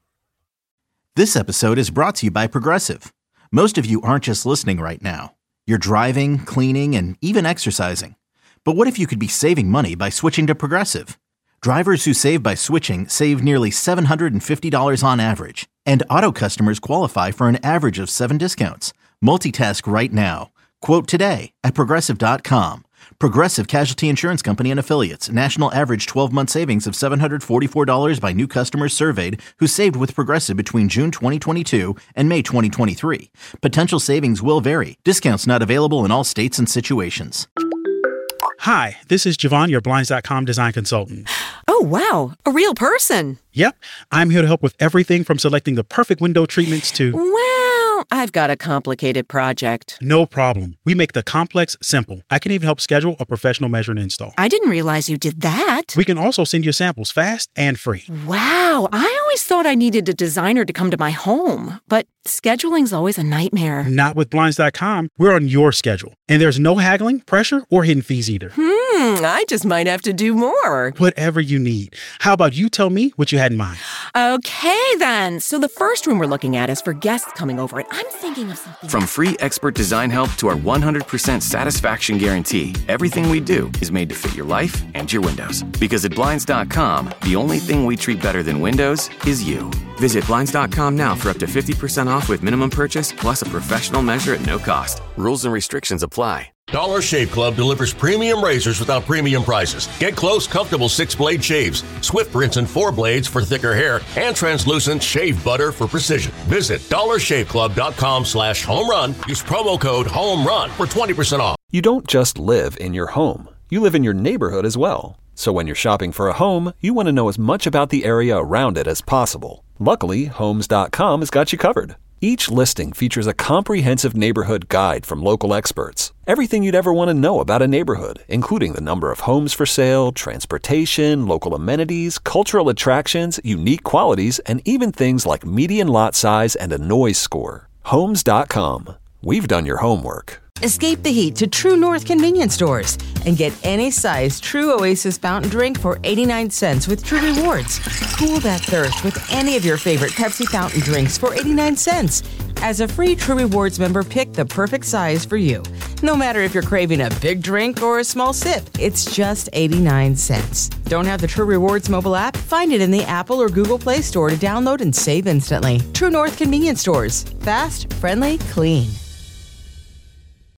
This episode is brought to you by Progressive. Most of you aren't just listening right now. You're driving, cleaning, and even exercising. But what if you could be saving money by switching to Progressive? Drivers who save by switching save nearly $750 on average. And auto customers qualify for an average of 7 discounts. Multitask right now. Quote today at Progressive.com. Progressive Casualty Insurance Company and Affiliates. National average 12-month savings of $744 by new customers surveyed who saved with Progressive between June 2022 and May 2023. Potential savings will vary. Discounts not available in all states and situations. Hi, this is Javon, your Blinds.com design consultant. Oh, wow. A real person. Yep. I'm here to help with everything from selecting the perfect window treatments to... Wow. I've got a complicated project. No problem. We make the complex simple. I can even help schedule a professional measure and install. I didn't realize you did that. We can also send you samples fast and free. Wow, I always thought I needed a designer to come to my home, but scheduling's always a nightmare. Not with Blinds.com. We're on your schedule, and there's no haggling, pressure, or hidden fees either. I just might have to do more. Whatever you need. How about you tell me what you had in mind? Okay, then. So the first room we're looking at is for guests coming over, and I'm thinking of something. From free expert design help to our 100% satisfaction guarantee, everything we do is made to fit your life and your windows. Because at Blinds.com, the only thing we treat better than windows is you. Visit Blinds.com now for up to 50% off with minimum purchase plus a professional measure at no cost. Rules and restrictions apply. Dollar Shave Club delivers premium razors without premium prices. Get close, comfortable 6-blade shaves, swift rinse and 4 blades for thicker hair, and translucent shave butter for precision. Visit dollarshaveclub.com/home run. Use promo code HOMERUN for 20% off. You don't just live in your home. You live in your neighborhood as well. So when you're shopping for a home, you want to know as much about the area around it as possible. Luckily, Homes.com has got you covered. Each listing features a comprehensive neighborhood guide from local experts. Everything you'd ever want to know about a neighborhood, including the number of homes for sale, transportation, local amenities, cultural attractions, unique qualities, and even things like median lot size and a noise score. Homes.com. We've done your homework. Escape the heat to True North convenience stores and get any size True Oasis fountain drink for 89 cents with True Rewards. Cool that thirst with any of your favorite Pepsi fountain drinks for 89 cents. As a free True Rewards member, pick the perfect size for you. No matter if you're craving a big drink or a small sip, it's just 89 cents. Don't have the True Rewards mobile app? Find it in the Apple or Google Play Store to download and save instantly. True North convenience stores. Fast, friendly, clean.